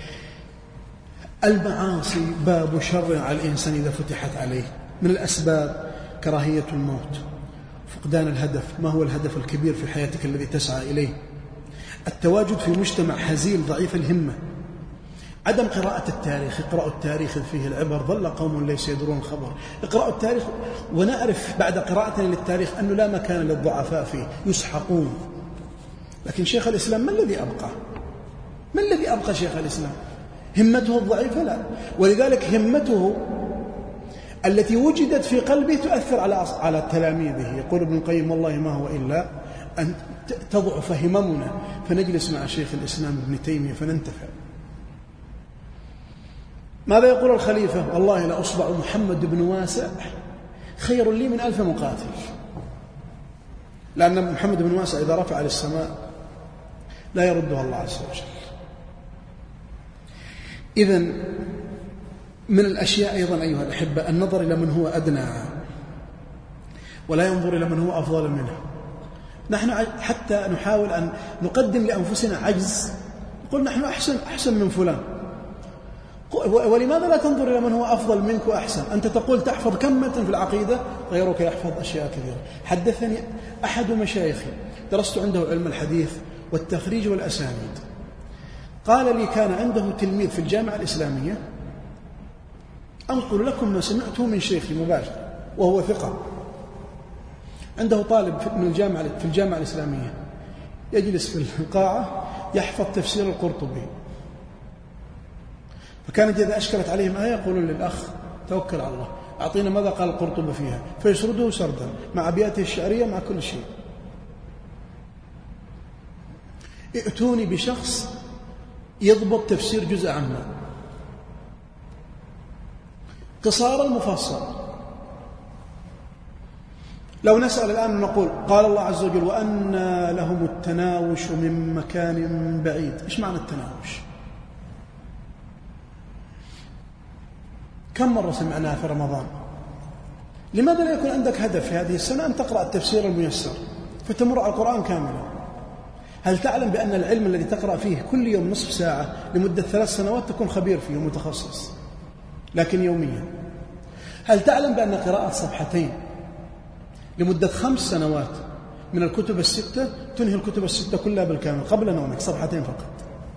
S1: المعاصي باب شر على الإنسان إذا فتحت عليه. من الأسباب كراهية الموت، فقدان الهدف. ما هو الهدف الكبير في حياتك الذي تسعى إليه؟ التواجد في مجتمع هزيل ضعيف الهمة، عدم قراءة التاريخ. اقرأوا التاريخ فيه العبر، ظل قوم ليس يدرون الخبر. اقرأوا التاريخ ونعرف بعد قراءتنا للتاريخ أنه لا مكان للضعفاء فيه، يسحقون. لكن شيخ الإسلام ما الذي أبقى؟ ما الذي أبقى شيخ الإسلام؟ همته الضعيفة؟ لا. ولذلك همته التي وجدت في قلبه تؤثر على على تلاميذه. يقول ابن القيم: والله ما هو إلا أن تضعف هممنا فنجلس مع شيخ الإسلام ابن تيمية فننتفع. ماذا يقول الخليفة؟ والله لأصبع محمد بن واسع خير لي من ألف مقاتل، لأن محمد بن واسع إذا رفع للسماء لا يردها الله عز وجل. إذن من الأشياء أيضا أيها الأحبة النظر إلى من هو أدنى ولا ينظر إلى من هو أفضل منه. نحن حتى نحاول أن نقدم لأنفسنا عجز، نقول نحن أحسن أحسن من فلان. ولماذا لا تنظر إلى من هو أفضل منك وأحسن؟ أنت تقول تحفظ كم متن في العقيدة، غيرك يحفظ أشياء كثيرة. حدثني أحد مشايخي درست عنده علم الحديث والتخريج والأسانيد، قال لي كان عنده تلميذ في الجامعة الإسلامية، أنقل لكم ما سمعته من شيخي مباشر وهو ثقة، عنده طالب من الجامعة في الجامعة الإسلامية يجلس في القاعة يحفظ تفسير القرطبي، فكانت إذا أشكلت عليهم آية يقولون للأخ توكل على الله، أعطينا ماذا قال القرطبي فيها، فيسرده سردا مع أبياته الشعرية مع كل شيء. ائتوني بشخص يضبط تفسير جزء عامة قصار المفصل. لو نسأل الآن نقول قال الله عز وجل وأن لهم التناوش من مكان بعيد، إيش معنى التناوش؟ كم مرة سمعناها في رمضان؟ لماذا لا يكون عندك هدف في هذه السنة أن تقرأ التفسير الميسر فتمر على القرآن كاملا؟ هل تعلم بأن العلم الذي تقرأ فيه كل يوم نصف ساعة لمدة ثلاث سنوات تكون خبير فيه ومتخصص، لكن يوميا؟ هل تعلم بأن قراءة صفحتين لمدة خمس سنوات من الكتب الستة تنهي الكتب الستة كلها بالكامل قبل نومك، صفحتين فقط؟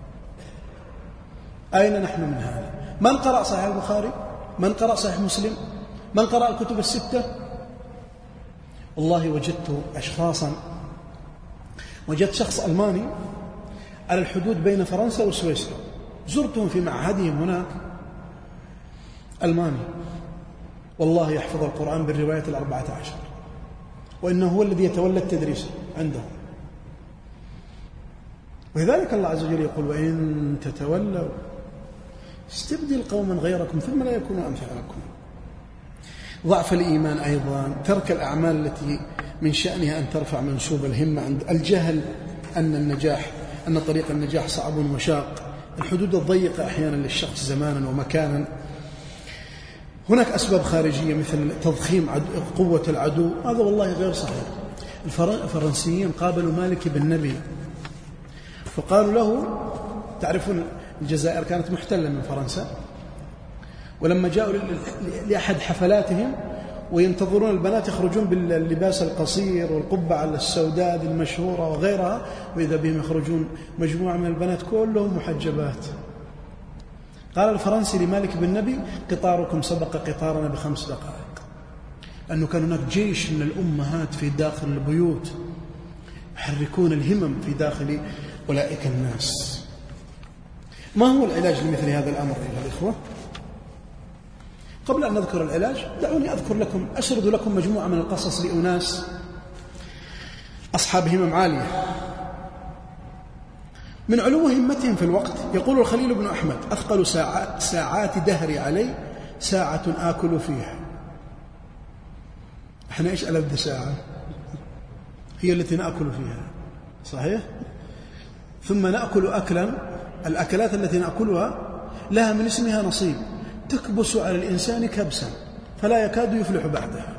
S1: أين نحن من هذا؟ من قرأ صحيح البخاري؟ من قرأ صحيح مسلم؟ من قرأ الكتب الستة؟ والله وجدت أشخاصا، وجدت شخص ألماني على الحدود بين فرنسا وسويسرا، زرتهم في معهدهم هناك، ألماني والله يحفظ القرآن بالرواية الأربعة عشر، وإنه هو الذي يتولى التدريس عندهم. ولذلك الله عز وجل يقول وإن تتولوا استبدل قوما غيركم ثم لا يكونوا أمثالكم. ضعف الإيمان أيضا، ترك الأعمال التي من شأنها أن ترفع منسوب الهمة، عند الجهل أن النجاح أن طريق النجاح صعب وشاق، الحدود الضيقة أحيانا للشخص زمانا ومكانا. هناك أسباب خارجية مثل تضخيم قوة العدو، هذا والله غير صحيح. الفرنسيين قابلوا مالك بن نبي فقالوا له، تعرفون الجزائر كانت محتلة من فرنسا، ولما جاءوا لأحد حفلاتهم وينتظرون البنات يخرجون باللباس القصير والقبعة السوداء المشهورة وغيرها، وإذا بهم يخرجون مجموعة من البنات كلهم محجبات. قال الفرنسي لمالك بن نبي قطاركم سبق قطارنا بخمس دقائق، لأنه كان هناك جيش من الأمهات في داخل البيوت يحركون الهمم في داخل أولئك الناس. ما هو العلاج لمثل هذا الأمر أيها الإخوة؟ قبل أن نذكر العلاج دعوني أذكر لكم أسرد لكم مجموعة من القصص لأناس أصحاب همم عالية. من علو همتهم في الوقت يقول الخليل بن أحمد أثقل ساعات, ساعات دهري علي ساعة آكل فيها. احنا إيش ألذ ساعة؟ هي التي نأكل فيها، صحيح؟ ثم نأكل أكلا، الأكلات التي نأكلها لها من اسمها نصيب، تكبس على الإنسان كبسا فلا يكاد يفلح بعدها.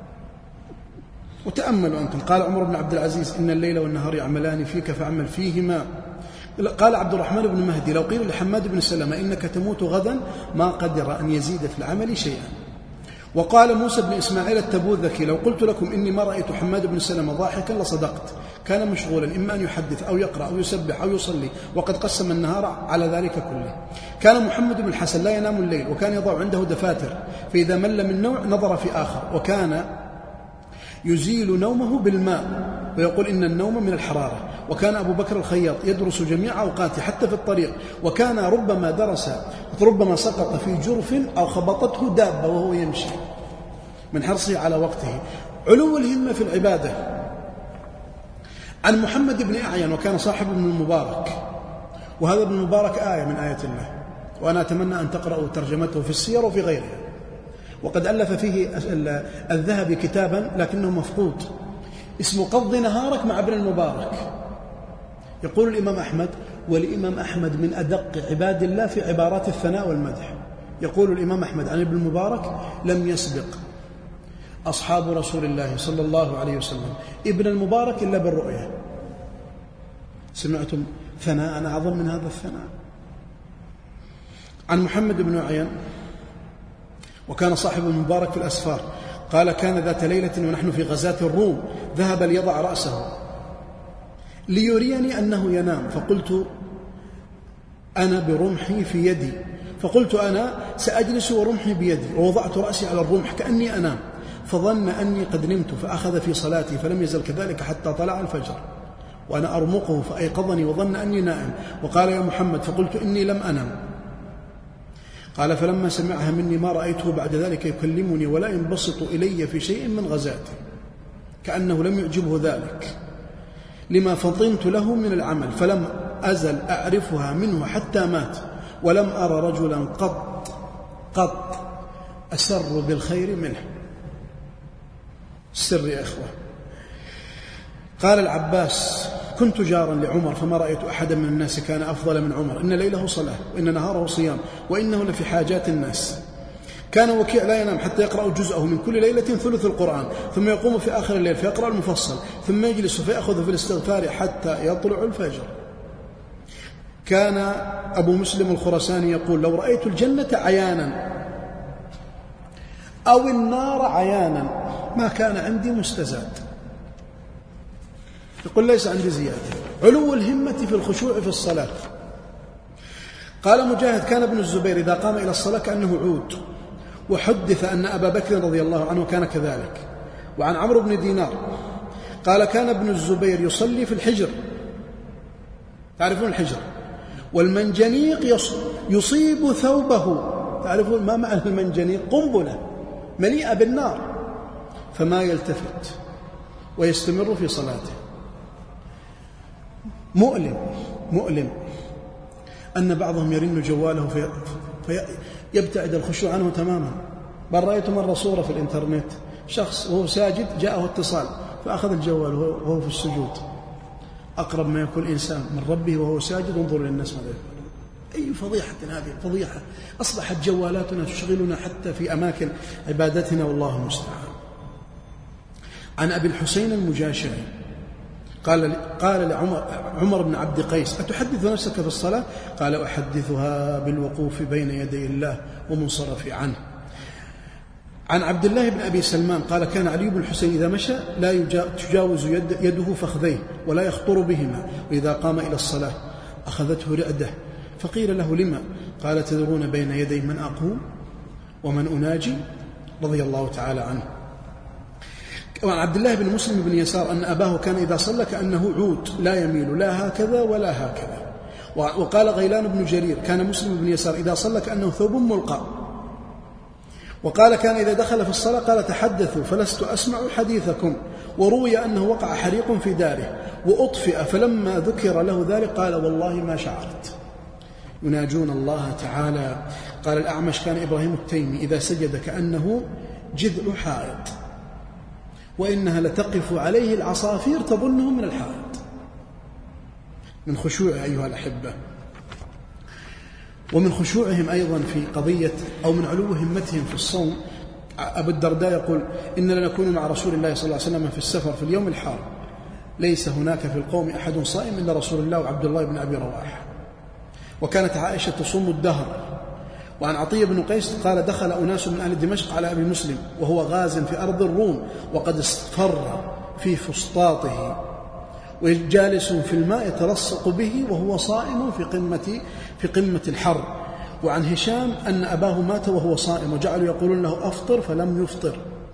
S1: وتأملوا أنتم، قال عمر بن عبد العزيز إن الليل والنهار يعملان فيك فعمل فيهما. قال عبد الرحمن بن مهدي لو قيل لحماد بن سلمة إنك تموت غدا ما قدر أن يزيد في العمل شيئا. وقال موسى بن إسماعيل التبوذكي لو قلت لكم إني ما رأيت حماد بن سلمة ضاحكا لصدقت، كان مشغولا إما أن يحدث أو يقرأ أو يسبح أو يصلي وقد قسم النهار على ذلك كله. كان محمد بن الحسن لا ينام الليل وكان يضع عنده دفاتر، فإذا مل من نوع نظر في آخر، وكان يزيل نومه بالماء ويقول إن النوم من الحرارة. وكان أبو بكر الخياط يدرس جميع أوقاته حتى في الطريق، وكان ربما درس ربما سقط في جرف أو خبطته دابة وهو يمشي من حرصه على وقته. علو الهمة في العبادة. عن محمد بن أعين، وكان صاحب ابن المبارك، وهذا ابن المبارك آية من آيات الله، وأنا أتمنى أن تقرأوا ترجمته في السير وفي غيرها، وقد ألف فيه الذهبي كتابا لكنه مفقود اسمه قض نهارك مع ابن المبارك. يقول الإمام أحمد، والإمام أحمد من أدق عباد الله في عبارات الثناء والمدح. يقول الإمام أحمد عن ابن المبارك: لم يسبق أصحاب رسول الله صلى الله عليه وسلم ابن المبارك إلا بالرؤية. سمعتم ثناء أعظم من هذا الثناء؟ عن محمد بن أعين، وكان صاحب المبارك في الأسفار، قال: كان ذات ليلة ونحن في غزاة الروم، ذهب ليضع رأسه ليريني أنه ينام، فقلت أنا برمحي في يدي، فقلت أنا سأجلس ورمحي بيدي، ووضعت رأسي على الرمح كأني أنام، فظن أني قد نمت فأخذ في صلاتي، فلم يزل كذلك حتى طلع الفجر، وأنا أرمقه فأيقظني وظن أني نائم، وقال: يا محمد، فقلت إني لم أنم. قال: فلما سمعها مني ما رأيته بعد ذلك يكلمني ولا ينبسط إلي في شيء من غزاته، كأنه لم يعجبه ذلك لما فطنت له من العمل، فلم أزل أعرفها منه حتى مات، ولم أرى رجلا قط قط أسر بالخير منه. السر يا إخوة. قال العباس: كنت جارا لعمر، فما رأيت أحدا من الناس كان أفضل من عمر، إن ليله صلاة وإن نهاره صيام وإنه لفي حاجات الناس. كان وكيع لا ينام حتى يقرأ جزءه من كل ليلة ثلث القرآن، ثم يقوم في آخر الليل فيقرأ المفصل، ثم يجلس فيأخذ في الاستغفار حتى يطلع الفجر. كان أبو مسلم الخرساني يقول: لو رأيت الجنة عيانا أو النار عيانا ما كان عندي مستزاد. يقول: ليس عندي زيادة. علو الهمة في الخشوع في الصلاة. قال مجاهد: كان ابن الزبير إذا قام إلى الصلاة كأنه عود، وحدث أن أبا بكر رضي الله عنه كان كذلك. وعن عمرو بن دينار قال: كان ابن الزبير يصلي في الحجر، تعرفون الحجر، والمنجنيق يصيب ثوبه، تعرفون ما معنى المنجنيق؟ قنبلة مليئة بالنار، فما يلتفت ويستمر في صلاته. مؤلم مؤلم أن بعضهم يرن جواله في فيبتعد الخشوع عنه تماما. بل رأيت مرة صورة في الإنترنت، شخص وهو ساجد جاءه اتصال فأخذ الجوال وهو في السجود. أقرب ما يكون إنسان من ربه وهو ساجد، انظر للناس ماذا يقول. أي فضيحة هذه، فضيحة. أصبحت جوالاتنا تشغلنا حتى في أماكن عبادتنا، والله المستعان. عن أبي الحسين المجاشعي قال قال لعمر عمر بن عبد قيس: أتحدث نفسك في الصلاة؟ قال: أحدثها بالوقوف بين يدي الله ومنصرف عنه. عن عبد الله بن أبي سلمان قال: كان علي بن الحسين إذا مشى لا تجاوز يد يده فخذيه ولا يخطر بهما، وإذا قام إلى الصلاة أخذته رعدة، فقيل له: لما؟ قال: تدرون بين يدي من أقوم ومن أناجي؟ رضي الله تعالى عنه. وعن عبد الله بن مسلم بن يسار أن أباه كان إذا صلى كأنه عود لا يميل لا هكذا ولا هكذا. وقال غيلان بن جرير: كان مسلم بن يسار إذا صلى كأنه ثوب ملقى. وقال: كان إذا دخل في الصلاة قال: تحدثوا فلست أسمع حديثكم. وروي أنه وقع حريق في داره وأطفئ، فلما ذكر له ذلك قال: والله ما شعرت. يناجون الله تعالى. قال الأعمش: كان إبراهيم التيمي إذا سجد كأنه جذع حائط، وإنها لتقف عليه العصافير تظنه من الحائط. من خشوع أيها الأحبة. ومن خشوعهم أيضا في قضية أو من علو همتهم في الصوم، أبو الدرداء يقول: إن لنكون مع رسول الله صلى الله عليه وسلم في السفر في اليوم الحار، ليس هناك في القوم أحد صائم إلا رسول الله وعبد الله بن أبي رواحة. وكانت عائشة تصوم الدهر. وعن عطية بن قيس قال: دخل أناس من أهل دمشق على أبي مسلم وهو غاز في أرض الروم، وقد اصفر في فسطاطه، وجالس في الماء يتلصق به وهو صائم في قمة في قمة الحر. وعن هشام أن أباه مات وهو صائم، وجعلوا يقولون له: أفطر، فلم يفطر.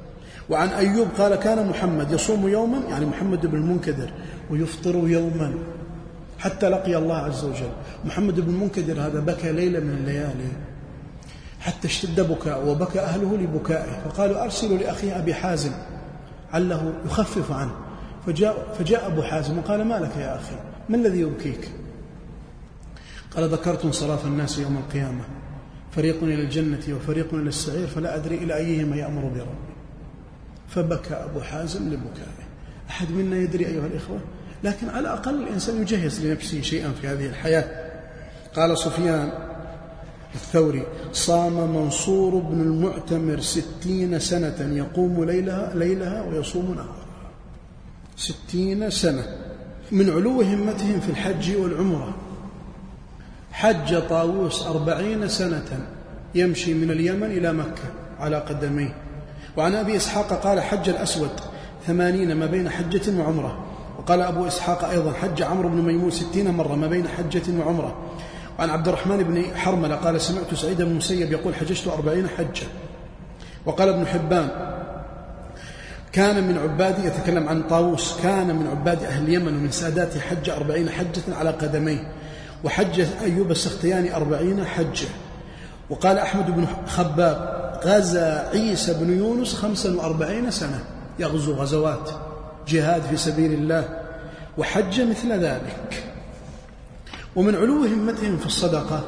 S1: وعن أيوب قال كان محمد يصوم يوما، يعني محمد بن المنكدر، ويفطر يوما حتى لقي الله عز وجل. محمد بن المنكدر هذا بكى ليلة من الليالي حتى اشتد بكاء، وبكى أهله لبكائه، فقالوا أرسلوا لأخيه أبي حازم عله يخفف عنه. فجاء, فجاء أبو حازم وقال ما لك يا أخي، ما الذي يبكيك؟ قال ذكرت انصراف الناس يوم القيامة، فريق إلى الجنة وفريق إلى السعير، فلا أدري إلى أيهما يأمر بربي. فبكى أبو حازم لبكائه. أحد منا يدري أيها الإخوة؟ لكن على الأقل الإنسان يجهز لنفسه شيئا في هذه الحياة. قال سفيان الثوري صام منصور بن المعتمر ستين سنة يقوم ليلها, ليلها ويصوم نهارها. ستين سنة من علو همتهم في الحج والعمرة. حج طاووس أربعين سنة يمشي من اليمن إلى مكة على قدميه. وعن أبي إسحاق قال حج الأسود ثمانين ما بين حجة وعمرة. وقال أبو إسحاق أيضا حج عمرو بن ميمون ستين مرة ما بين حجة وعمرة. وعن عبد الرحمن بن حرملة قال سمعت سعيد بن المسيب يقول حججت أربعين حجة. وقال ابن حبان كان من عباد، يتكلم عن طاووس، كان من عباد أهل اليمن ومن ساداته حج أربعين حجة على قدميه. وحج أيوب السختياني أربعين حجة. وقال أحمد بن خباب غزا عيسى بن يونس خمسا وأربعين سنة، يغزو غزوات جهاد في سبيل الله، وحج مثل ذلك. ومن علو همتهم في الصدقة.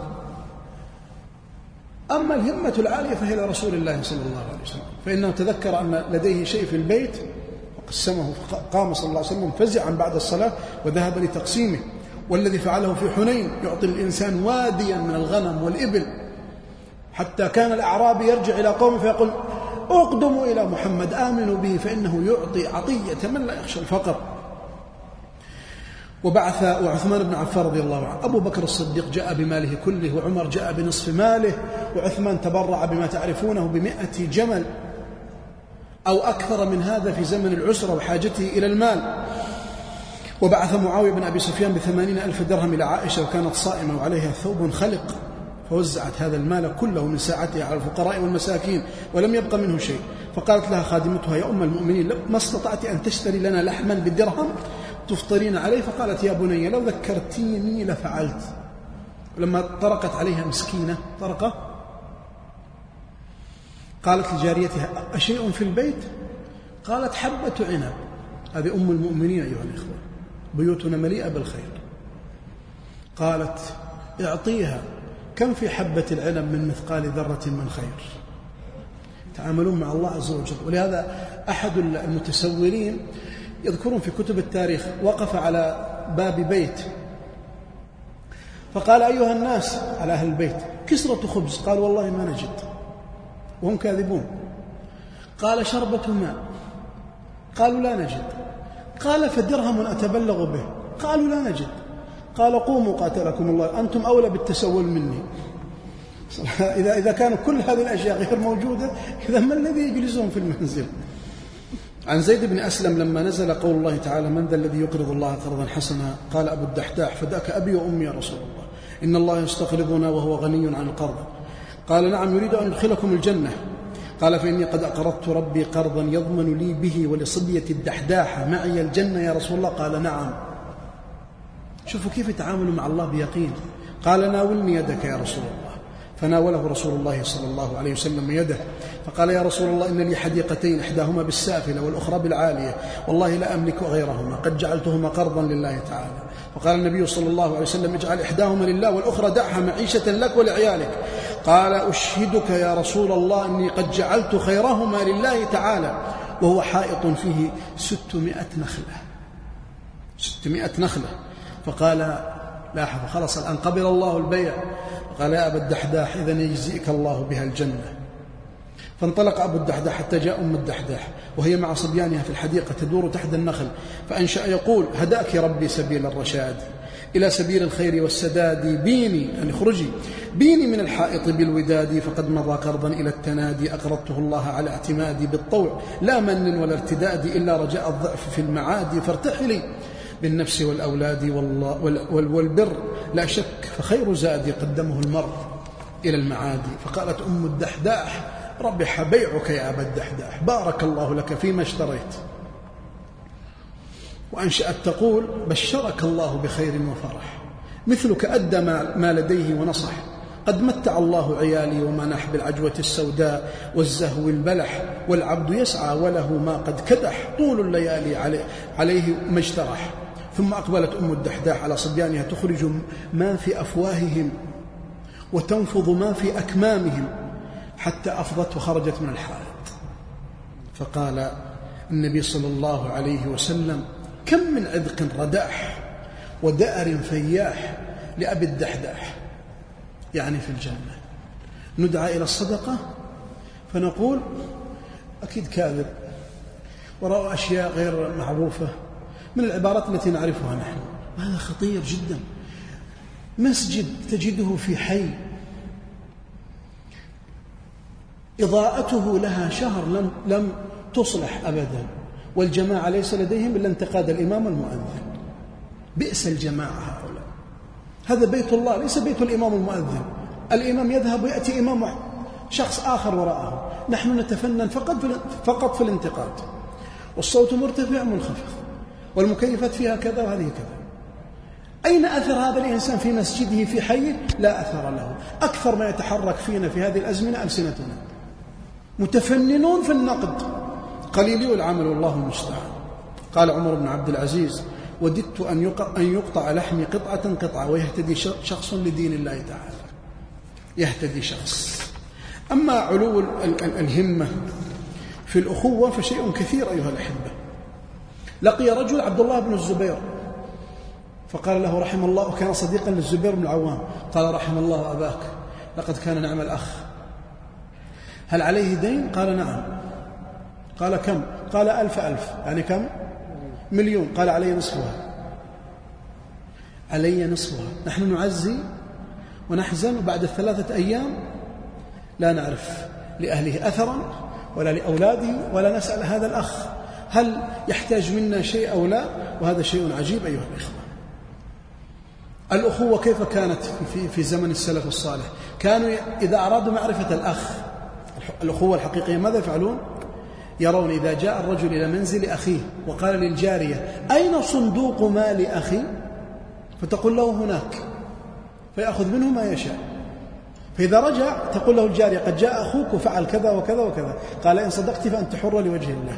S1: أما الهمة العالية فهي لرسول الله صلى الله عليه وسلم، فإنه تذكر أن لديه شيء في البيت وقسمه، قام صلى الله عليه وسلم فزعا بعد الصلاة وذهب لتقسيمه. والذي فعله في حنين يعطي الإنسان واديا من الغنم والإبل، حتى كان الأعرابي يرجع إلى قومه فيقول اقدموا إلى محمد آمنوا به فإنه يعطي عطية من لا يخشى الفقر. وبعث وعثمان بن عفان رضي الله عنه. أبو بكر الصديق جاء بماله كله، وعمر جاء بنصف ماله، وعثمان تبرع بما تعرفونه بمئة جمل أو أكثر من هذا في زمن العسرة وحاجته إلى المال. وبعث معاوية بن أبي سفيان بثمانين ألف درهم إلى عائشة وكانت صائمة وعليها ثوب خلق، فوزعت هذا المال كله من ساعتها على الفقراء والمساكين ولم يبق منه شيء. فقالت لها خادمتها يا أم المؤمنين ما استطعت أن تشتري لنا لحما بالدرهم تفطرين عليه؟ فقالت يا بني لو ذكرتيني لفعلت. ولما طرقت عليها مسكينة طرقة قالت لجاريتها أشيء في البيت؟ قالت حبة عنب. هذه أم المؤمنين أيها الإخوة، بيوتنا مليئة بالخير. قالت اعطيها، كم في حبة العنب من مثقال ذرة من خير. تعاملون مع الله عز وجل. ولهذا أحد المتسولين يذكرون في كتب التاريخ وقف على باب بيت فقال أيها الناس على أهل البيت كسرة خبز، قال والله ما نجد، وهم كاذبون. قال شربة ماء، قالوا لا نجد. قال فدرهم أتبلغ به، قالوا لا نجد. قال قوموا قاتلكم الله، أنتم أولى بالتسول مني. إذا إذا كانوا كل هذه الأشياء غير موجودة، إذا ما الذي يجلسهم في المنزل؟ عن زيد بن أسلم لما نزل قول الله تعالى من ذا الذي يقرض الله قرضا حسنا قال أبو الدحداح فداك أبي وأمي يا رسول الله، إن الله يستقرضنا وهو غني عن القرض. قال نعم يريد أن يدخلكم الجنة. قال فإني قد أقرضت ربي قرضا يضمن لي به ولصبية الدحداحة معي الجنة يا رسول الله. قال نعم. شوفوا كيف يتعاملوا مع الله بيقين. قال ناولني يدك يا رسول الله، فناوله رسول الله صلى الله عليه وسلم يده. فقال يا رسول الله إن لي حديقتين إحداهما بالسافلة والأخرى بالعالية، والله لا أملك غيرهما، قد جعلتهما قرضا لله تعالى. فقال النبي صلى الله عليه وسلم اجعل إحداهما لله والأخرى دعها معيشة لك ولعيالك. قال أشهدك يا رسول الله أني قد جعلت خيرهما لله تعالى، وهو حائط فيه ستمائة نخلة ستمائة نخلة. فقال لاحظ خلص الآن قبل الله البيع. قال يا أبا الدحداح إذن يجزئك الله بها الجنة. فانطلق أبو الدحداح حتى جاء أم الدحداح وهي مع صبيانها في الحديقة تدور تحت النخل، فأنشأ يقول هداك ربي سبيل الرشاد إلى سبيل الخير والسداد، بيني أن اخرجي بيني من الحائط بالوداد، فقد مضى قرضا إلى التنادي أقرضته الله على اعتمادي بالطوع لا من ولا ارتداد إلا رجاء الضعف في المعادي، فارتحلي بالنفس والأولاد والبر لا شك فخير زادي قدمه المرء إلى المعادي. فقالت أم الدحداح ربح بيعك يا أبا الدحداح، بارك الله لك فيما اشتريت. وأنشأت تقول بشرك الله بخير وفرح، مثلك أدى ما لديه ونصح، قد متع الله عيالي ومنح بالعجوة السوداء والزهو البلح، والعبد يسعى وله ما قد كدح، طول الليالي عليه, عليه ما اجترح. ثم أقبلت أم الدحداح على صبيانها تخرج ما في أفواههم وتنفض ما في أكمامهم، حتى أفضت وخرجت من الحائط. فقال النبي صلى الله عليه وسلم كم من عذق رداح ودأر فياح لأبي الدحداح، يعني في الجنة. ندعى إلى الصدقة فنقول أكيد كاذب، وراء أشياء غير معروفة من العبارات التي نعرفها نحن. هذا خطير جدا. مسجد تجده في حي إضاءته لها شهر لم, لم تصلح أبدا، والجماعة ليس لديهم إلا انتقاد الإمام المؤذن. بئس الجماعة هؤلاء. هذا بيت الله ليس بيت الإمام المؤذن. الإمام يذهب ويأتي إمام شخص آخر وراءه. نحن نتفنن فقط في, فقط في الانتقاد، والصوت مرتفع منخفض، والمكيفات فيها كذا وهذه كذا. أين أثر هذا الإنسان في مسجده في حيه؟ لا أثر له. أكثر ما يتحرك فينا في هذه الأزمنة ألسنتنا، متفننون في النقد، قليلي العمل والله المستعان. قال عمر بن عبد العزيز وددت أن يقطع لحمي قطعة قطعة ويهتدي شخص لدين الله تعالى. يهتدي شخص. أما علو الهمة في الأخوة فشيء كثير أيها الأحبة. لقي رجل عبد الله بن الزبير فقال له رحم الله، وكان صديقا للزبير بن العوام، قال رحم الله أباك لقد كان نعم الأخ، هل عليه دين؟ قال نعم. قال كم؟ قال ألف ألف، يعني كم؟ مليون. قال علي نصفها. علي نصفها. نحن نعزي ونحزن، وبعد الثلاثة أيام لا نعرف لأهله أثرا ولا لأولاده، ولا نسأل هذا الأخ هل يحتاج منا شيء أو لا. وهذا شيء عجيب أيها الإخوة. الأخوة كيف كانت في, في زمن السلف الصالح؟ كانوا إذا أرادوا معرفة الأخ، الأخوة الحقيقية، ماذا يفعلون؟ يرون إذا جاء الرجل إلى منزل أخيه وقال للجارية أين صندوق مال أخي؟ فتقول له هناك، فيأخذ منه ما يشاء. فإذا رجع تقول له الجارية قد جاء أخوك وفعل كذا وكذا وكذا. قال إن صدقت فأنت حرة لوجه الله.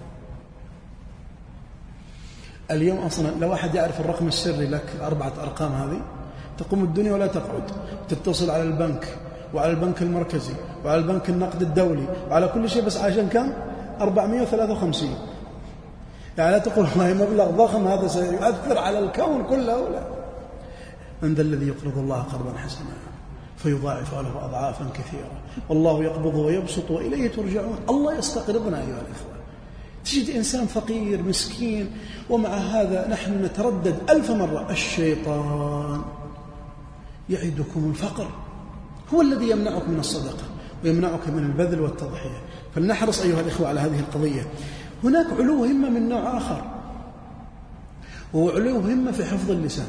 S1: اليوم أصلا لو واحد يعرف الرقم السري لك أربعة أرقام هذه تقوم الدنيا ولا تقعد، تتصل على البنك وعلى البنك المركزي وعلى البنك النقد الدولي وعلى كل شيء، بس عشان كم؟ أربعمائة وثلاثة وخمسين. يعني لا تقول والله مبلغ ضخم هذا سيؤثر على الكون كله. لا. من ذا الذي يقرض الله قرضا حسنا فيضاعف له أضعافا كثيرة والله يقبض ويبسط وإليه ترجعون. الله يستقرضنا أيها الإخوة. تجد إنسان فقير مسكين، ومع هذا نحن نتردد ألف مرة الشيطان يعدكم الفقر، هو الذي يمنعك من الصدقة ويمنعك من البذل والتضحية. فلنحرص أيها الإخوة على هذه القضية. هناك علو همة من نوع آخر، وهو علو همة في حفظ اللسان.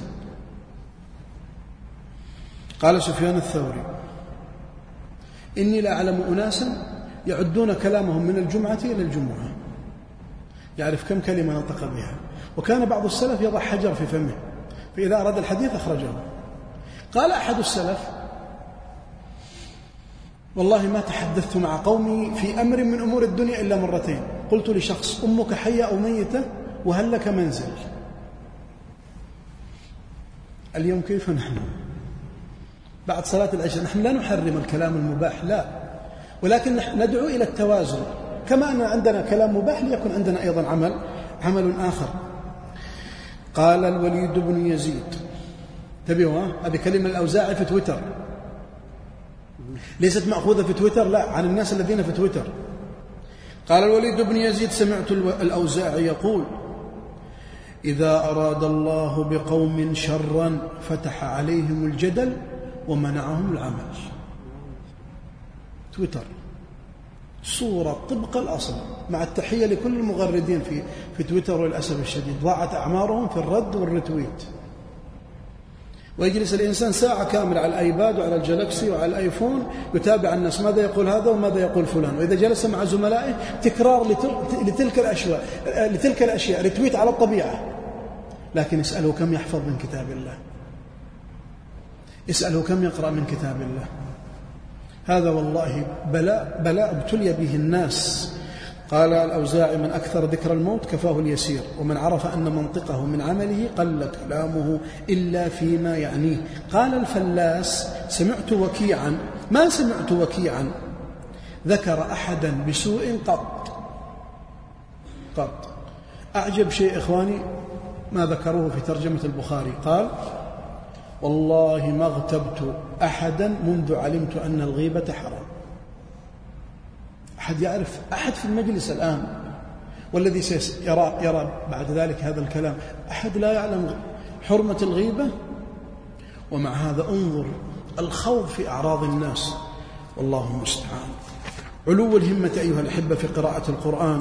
S1: قال سفيان الثوري إني لا أعلم أناسا يعدون كلامهم من الجمعة إلى الجمعة، يعرف كم كلمة نطق بها. وكان بعض السلف يضع حجر في فمه فإذا أراد الحديث أخرجه. قال أحد السلف والله ما تحدثت مع قومي في أمر من أمور الدنيا إلا مرتين، قلت لشخص أمك حية أو ميتة وهل لك منزل؟ اليوم كيف نحن بعد صلاة العشاء؟ نحن لا نحرم الكلام المباح، لا، ولكن ندعو إلى التوازن. كما أن عندنا كلام مباح ليكن عندنا أيضا عمل عمل آخر. قال الوليد بن يزيد، انتبهوا، هذه كلمة الأوزاعي في تويتر، ليست مأخوذة في تويتر، لا، عن الناس الذين في تويتر. قال الوليد بن يزيد سمعت الأوزاعي يقول إذا أراد الله بقوم شرا فتح عليهم الجدل ومنعهم العمل. تويتر صورة طبق الأصل، مع التحية لكل المغردين في في تويتر. وللأسف الشديد ضاعت أعمارهم في الرد والرتويت. ويجلس الإنسان ساعة كاملة على الآيباد وعلى الجلاكسي وعلى الآيفون يتابع الناس ماذا يقول هذا وماذا يقول فلان، وإذا جلس مع زملائه تكرار لتلك الأشياء لتلك الأشياء رتويت على الطبيعة. لكن اسأله كم يحفظ من كتاب الله، اسأله كم يقرأ من كتاب الله. هذا والله بلاء بلاء ابتلي به الناس. قال الأوزاعي: من أكثر ذكر الموت كفاه اليسير، ومن عرف أن منطقه من عمله قل كلامه إلا فيما يعنيه. قال الفلاس: سمعت وكيعا ما سمعت وكيعا ذكر أحدا بسوء قط قط. أعجب شيء إخواني ما ذكروه في ترجمة البخاري، قال: والله ما اغتبت أحدا منذ علمت أن الغيبة حرام. أحد يعرف أحد في المجلس الآن والذي سيرى يرى بعد ذلك هذا الكلام، أحد لا يعلم حرمة الغيبة؟ ومع هذا انظر الخوض في أعراض الناس، والله المستعان. علو الهمة أيها الأحبة في قراءة القرآن.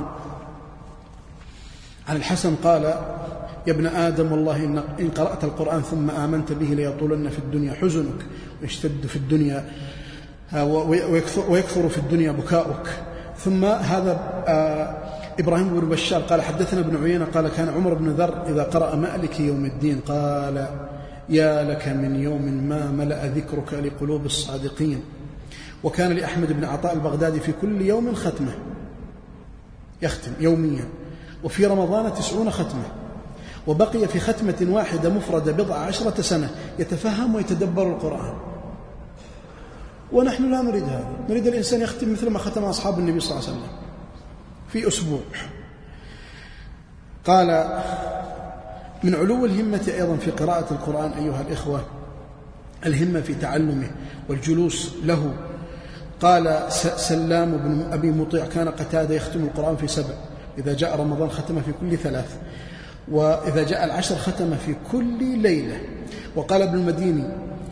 S1: عن الحسن قال: يا ابن آدم والله إن قرأت القرآن ثم آمنت به ليطولن في الدنيا حزنك ويشتد في الدنيا ويكثر في الدنيا بكاؤك. ثم هذا إبراهيم بن بشار قال: حدثنا ابن عيينة قال: كان عمر بن ذر إذا قرأ مالك يوم الدين قال: يا لك من يوم ما ملأ ذكرك لقلوب الصادقين. وكان لأحمد بن عطاء البغدادي في كل يوم ختمة، يختم يوميا، وفي رمضان تسعون ختمة، وبقي في ختمة واحدة مفردة بضع عشرة سنة يتفهم ويتدبر القرآن. ونحن لا نريد هذا، نريد الإنسان يختم مثل ما ختم أصحاب النبي صلى الله عليه وسلم في أسبوع. قال: من علو الهمة أيضا في قراءة القرآن أيها الإخوة الهمة في تعلمه والجلوس له. قال سلام بن أبي مطيع: كان قتادة يختم القرآن في سبع، إذا جاء رمضان ختم في كل ثلاث، وإذا جاء العشر ختم في كل ليلة. وقال ابن المديني: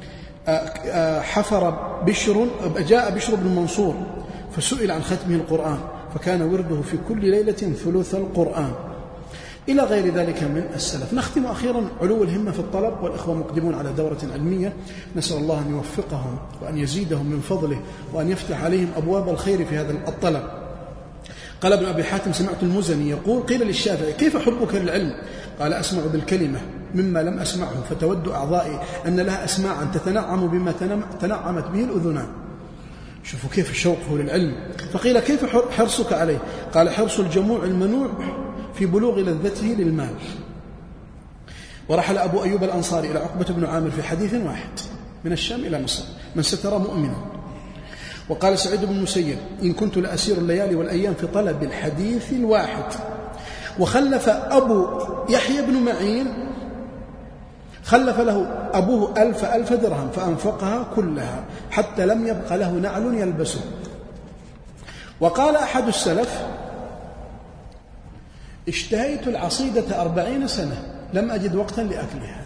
S1: حفر بشر جاء بشر بن منصور فسئل عن ختمه القرآن فكان ورده في كل ليلة ثلث القرآن، إلى غير ذلك من السلف. نختم أخيرا علو الهمة في الطلب، والإخوة مقدمون على دورة علمية، نسأل الله أن يوفقهم وأن يزيدهم من فضله وأن يفتح عليهم أبواب الخير في هذا الطلب. قال ابن أبي حاتم: سمعت المزني يقول: قيل للشافعي: كيف حبك للعلم؟ قال: أسمع بالكلمة مما لم أسمعه فتود أعضائي أن لها أسماعا تتنعم بما تنعمت به الأذنان. شوفوا كيف شوقه للعلم. فقيل: كيف حرصك عليه؟ قال: حرص الجموع المنوع في بلوغ لذته للمال. ورحل أبو أيوب الأنصاري إلى عقبة بن عامر في حديث واحد من الشام إلى مصر: من ستر مؤمنا. وقال سعيد بن المسيب: إن كنت لأسير الليالي والأيام في طلب الحديث الواحد. وخلف أبو يحيى بن معين خلف له أبوه ألف ألف درهم فأنفقها كلها حتى لم يبق له نعل يلبسه. وقال أحد السلف: اشتهيت العصيدة أربعين سنة لم أجد وقتا لأكلها.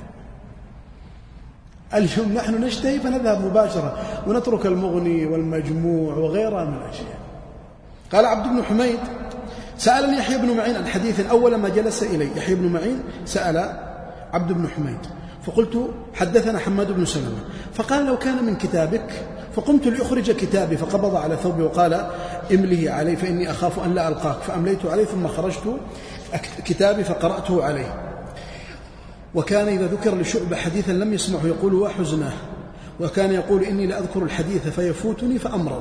S1: اليوم نحن نشتهي فنذهب مباشرة ونترك المغني والمجموع وغيرها من الأشياء. قال عبد بن حميد: سألني يحيى بن معين عن حديث أول ما جلس إلي. يحيى بن معين سأل عبد بن حميد فقلت: حدثنا حماد بن سلمة. فقال: لو كان من كتابك. فقمت لأخرج كتابي فقبض على ثوبي وقال: امله علي فإني أخاف أن لا ألقاك. فأمليت عليه ثم خرجت كتابي فقرأته عليه. وكان إذا ذكر لشعبة حديثا لم يسمعه يقول: وحزناه. وكان يقول: إني لأذكر الحديث فيفوتني فأمرض.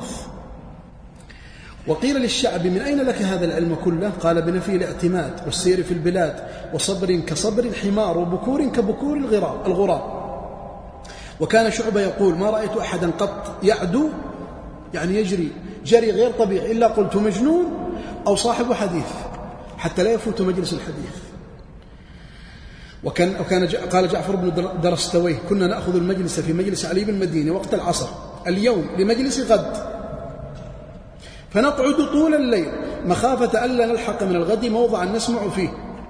S1: وقيل للشعب: من أين لك هذا العلم كله؟ قال: بنفي الاعتماد والسير في البلاد وصبر كصبر الحمار وبكور كبكور الغراب. وكان شعبة يقول: ما رأيت أحدا قط يعدو يعني يجري جري غير طبيعي إلا قلت مجنون أو صاحب حديث حتى لا يفوت مجلس الحديث. وكان, وكان قال جعفر بن درستويه: كنا نأخذ المجلس في مجلس علي بن المديني وقت العصر اليوم لمجلس غد، فنقعد طول الليل مخافة ألا نلحق من الغد موضعا نسمع فيه.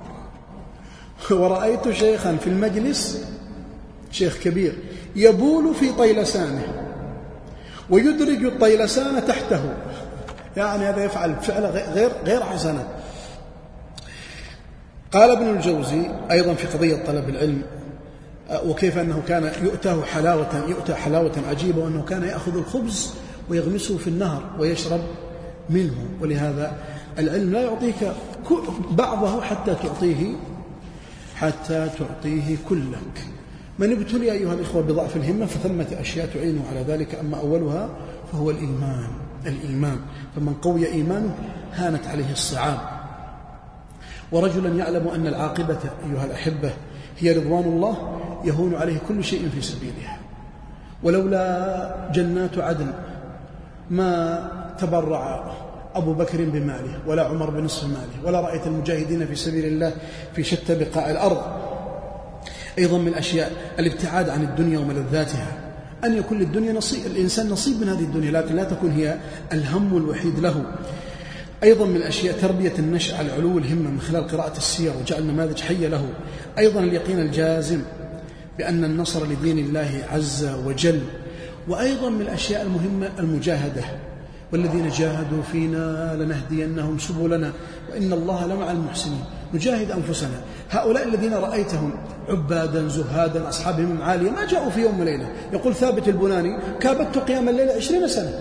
S1: ورأيت شيخا في المجلس، شيخ كبير، يبول في طيلسانه ويدرج الطيلسان تحته، يعني هذا يفعل فعل غير غير حسنة. قال ابن الجوزي أيضا في قضية طلب العلم: وكيف أنه كان يؤتاه حلاوة يؤتى حلاوة عجيبة، وأنه كان يأخذ الخبز ويغمسه في النهر ويشرب منه. ولهذا العلم لا يعطيك بعضه حتى تعطيه حتى تعطيه كلك. من ابتلي أيها الإخوة بضعف الهمة فثمة أشياء تعينه على ذلك، أما أولها فهو الإيمان. الإيمان فمن قوي إيمانه هانت عليه الصعاب. ورجلا يعلم أن العاقبة أيها الأحبة هي رضوان الله يهون عليه كل شيء في سبيله. ولولا جنات عدن ما تبرع أبو بكر بماله ولا عمر بنصف ماله، ولا رأيت المجاهدين في سبيل الله في شتى بقاع الأرض. أيضا من الأشياء الابتعاد عن الدنيا وملذاتها، أن يكون للدنيا نصيب، الإنسان نصيب من هذه الدنيا، لكن لا تكون هي الهم الوحيد له. أيضا من الأشياء تربية النشء على علو الهمة من خلال قراءة السير وجعل نماذج حية له. أيضا اليقين الجازم بأن النصر لدين الله عز وجل. وأيضا من الأشياء المهمة المجاهدة، والذين جاهدوا فينا لنهدينهم سبلنا وإن الله لمع المحسنين. نجاهد أنفسنا. هؤلاء الذين رأيتهم عبادا زهادا أصحاب همم عالية ما جاءوا في يوم وليلة. يقول ثابت البناني: كابدت قيام الليل عشرين سنة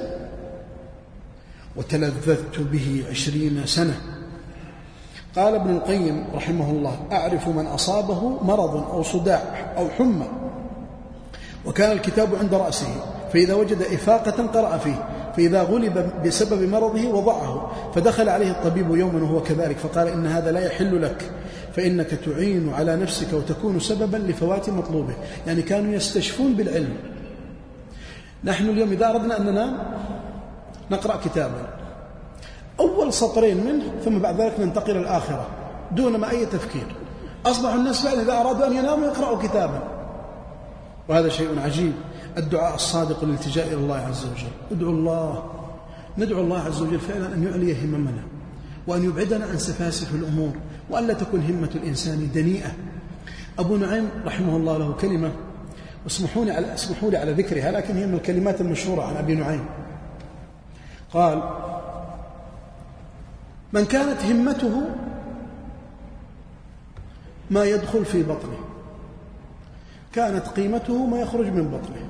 S1: وتلذذت به عشرين سنة. قال ابن القيم رحمه الله: أعرف من أصابه مرض أو صداع أو حمى وكان الكتاب عند رأسه، فإذا وجد إفاقة قرأ فيه، فإذا غلب بسبب مرضه وضعه، فدخل عليه الطبيب يوما وهو كذلك فقال: إن هذا لا يحل لك، فإنك تعين على نفسك وتكون سببا لفوات مطلوبه. يعني كانوا يستشفون بالعلم. نحن اليوم إذا أردنا أن ننام نقرأ كتابا أول سطرين منه ثم بعد ذلك ننتقل الآخرة دون ما أي تفكير. أصبح الناس فعلا إذا أرادوا أن يناموا يقرأوا كتابا، وهذا شيء عجيب. الدعاء الصادق والالتجاء إلى الله عز وجل. ادعو الله ندعو الله عز وجل فعلا أن يعلي هممنا وأن يبعدنا عن سفاسف الأمور، وأن لا تكون همة الإنسان دنيئة. أبو نعيم رحمه الله له كلمة، واسمحوا لي على, اسمحوا لي على ذكرها، لكن هي من الكلمات المشهورة عن أبي نعيم. قال: من كانت همته ما يدخل في بطنه كانت قيمته ما يخرج من بطنه.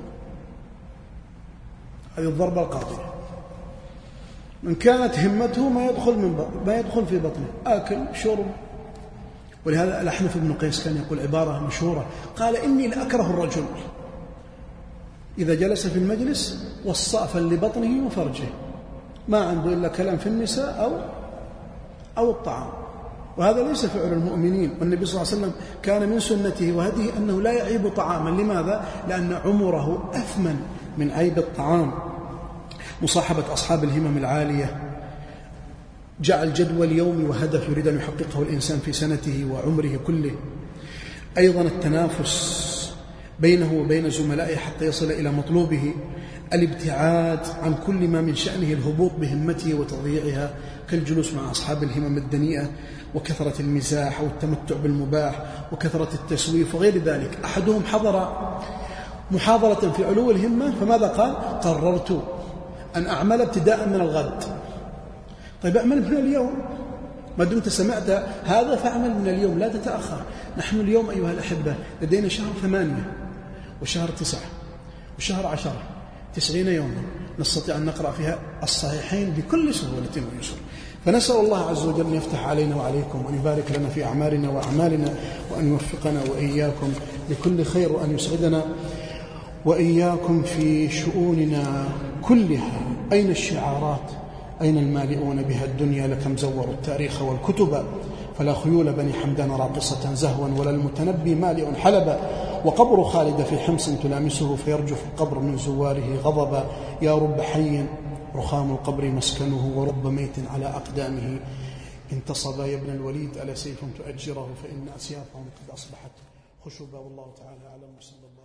S1: هذه الضربة القاطعة. من كانت همته ما يدخل من بطنه ما يدخل في بطنه، آكل شرب. ولهذا الأحنف بن قيس كان يقول عبارة مشهورة، قال: إني لأكره الرجل إذا جلس في المجلس وصافا لبطنه وفرجه، ما عنده إلا كلام في النساء أو أو الطعام. وهذا ليس فعل المؤمنين. والنبي صلى الله عليه وسلم كان من سنته وهديه أنه لا يعيب طعاما. لماذا؟ لأن عمره أثمن من عيب الطعام. مصاحبة أصحاب الهمم العالية، جعل جدول يومي وهدف يريد أن يحققه الإنسان في سنته وعمره كله. أيضا التنافس بينه وبين زملائه حتى يصل إلى مطلوبه. الابتعاد عن كل ما من شأنه الهبوط بهمته وتضييعها، كالجلوس مع أصحاب الهمم الدنيئة وكثرة المزاح والتمتع بالمباح وكثرة التسويف وغير ذلك. أحدهم حضر محاضرة في علو الهمة فماذا قال؟ قررت أن أعمل ابتداء من الغد. طيب أعمل من اليوم، ما دمت سمعت هذا فأعمل من اليوم، لا تتأخر. نحن اليوم أيها الأحبة لدينا شهر ثمانية وشهر تسعة وشهر عشرة، تسعين يوما نستطيع أن نقرأ فيها الصحيحين بكل سهولة ويسر. فنسأل الله عز وجل أن يفتح علينا وعليكم وأن يبارك لنا في أعمالنا وأعمالنا وأن يوفقنا وإياكم لكل خير وأن يسعدنا وإياكم في شؤوننا كلها. أين الشعارات؟ أين المالئون بها الدنيا؟ لكم زوروا التاريخ والكتب، فلا خيول بني حمدان راقصة زهوا ولا المتنبي مالئ حلبا، وقبر خالد في حمص تلامسه فيرجف القبر من زواره غضبا. يا رب حي رخام القبر مسكنه ورب ميت على أقدامه انتصب. يا ابن الوليد ألا سيف تؤجره فإن أسيافهم قد أصبحت خشبا. والله تعالى أعلم. صلى الله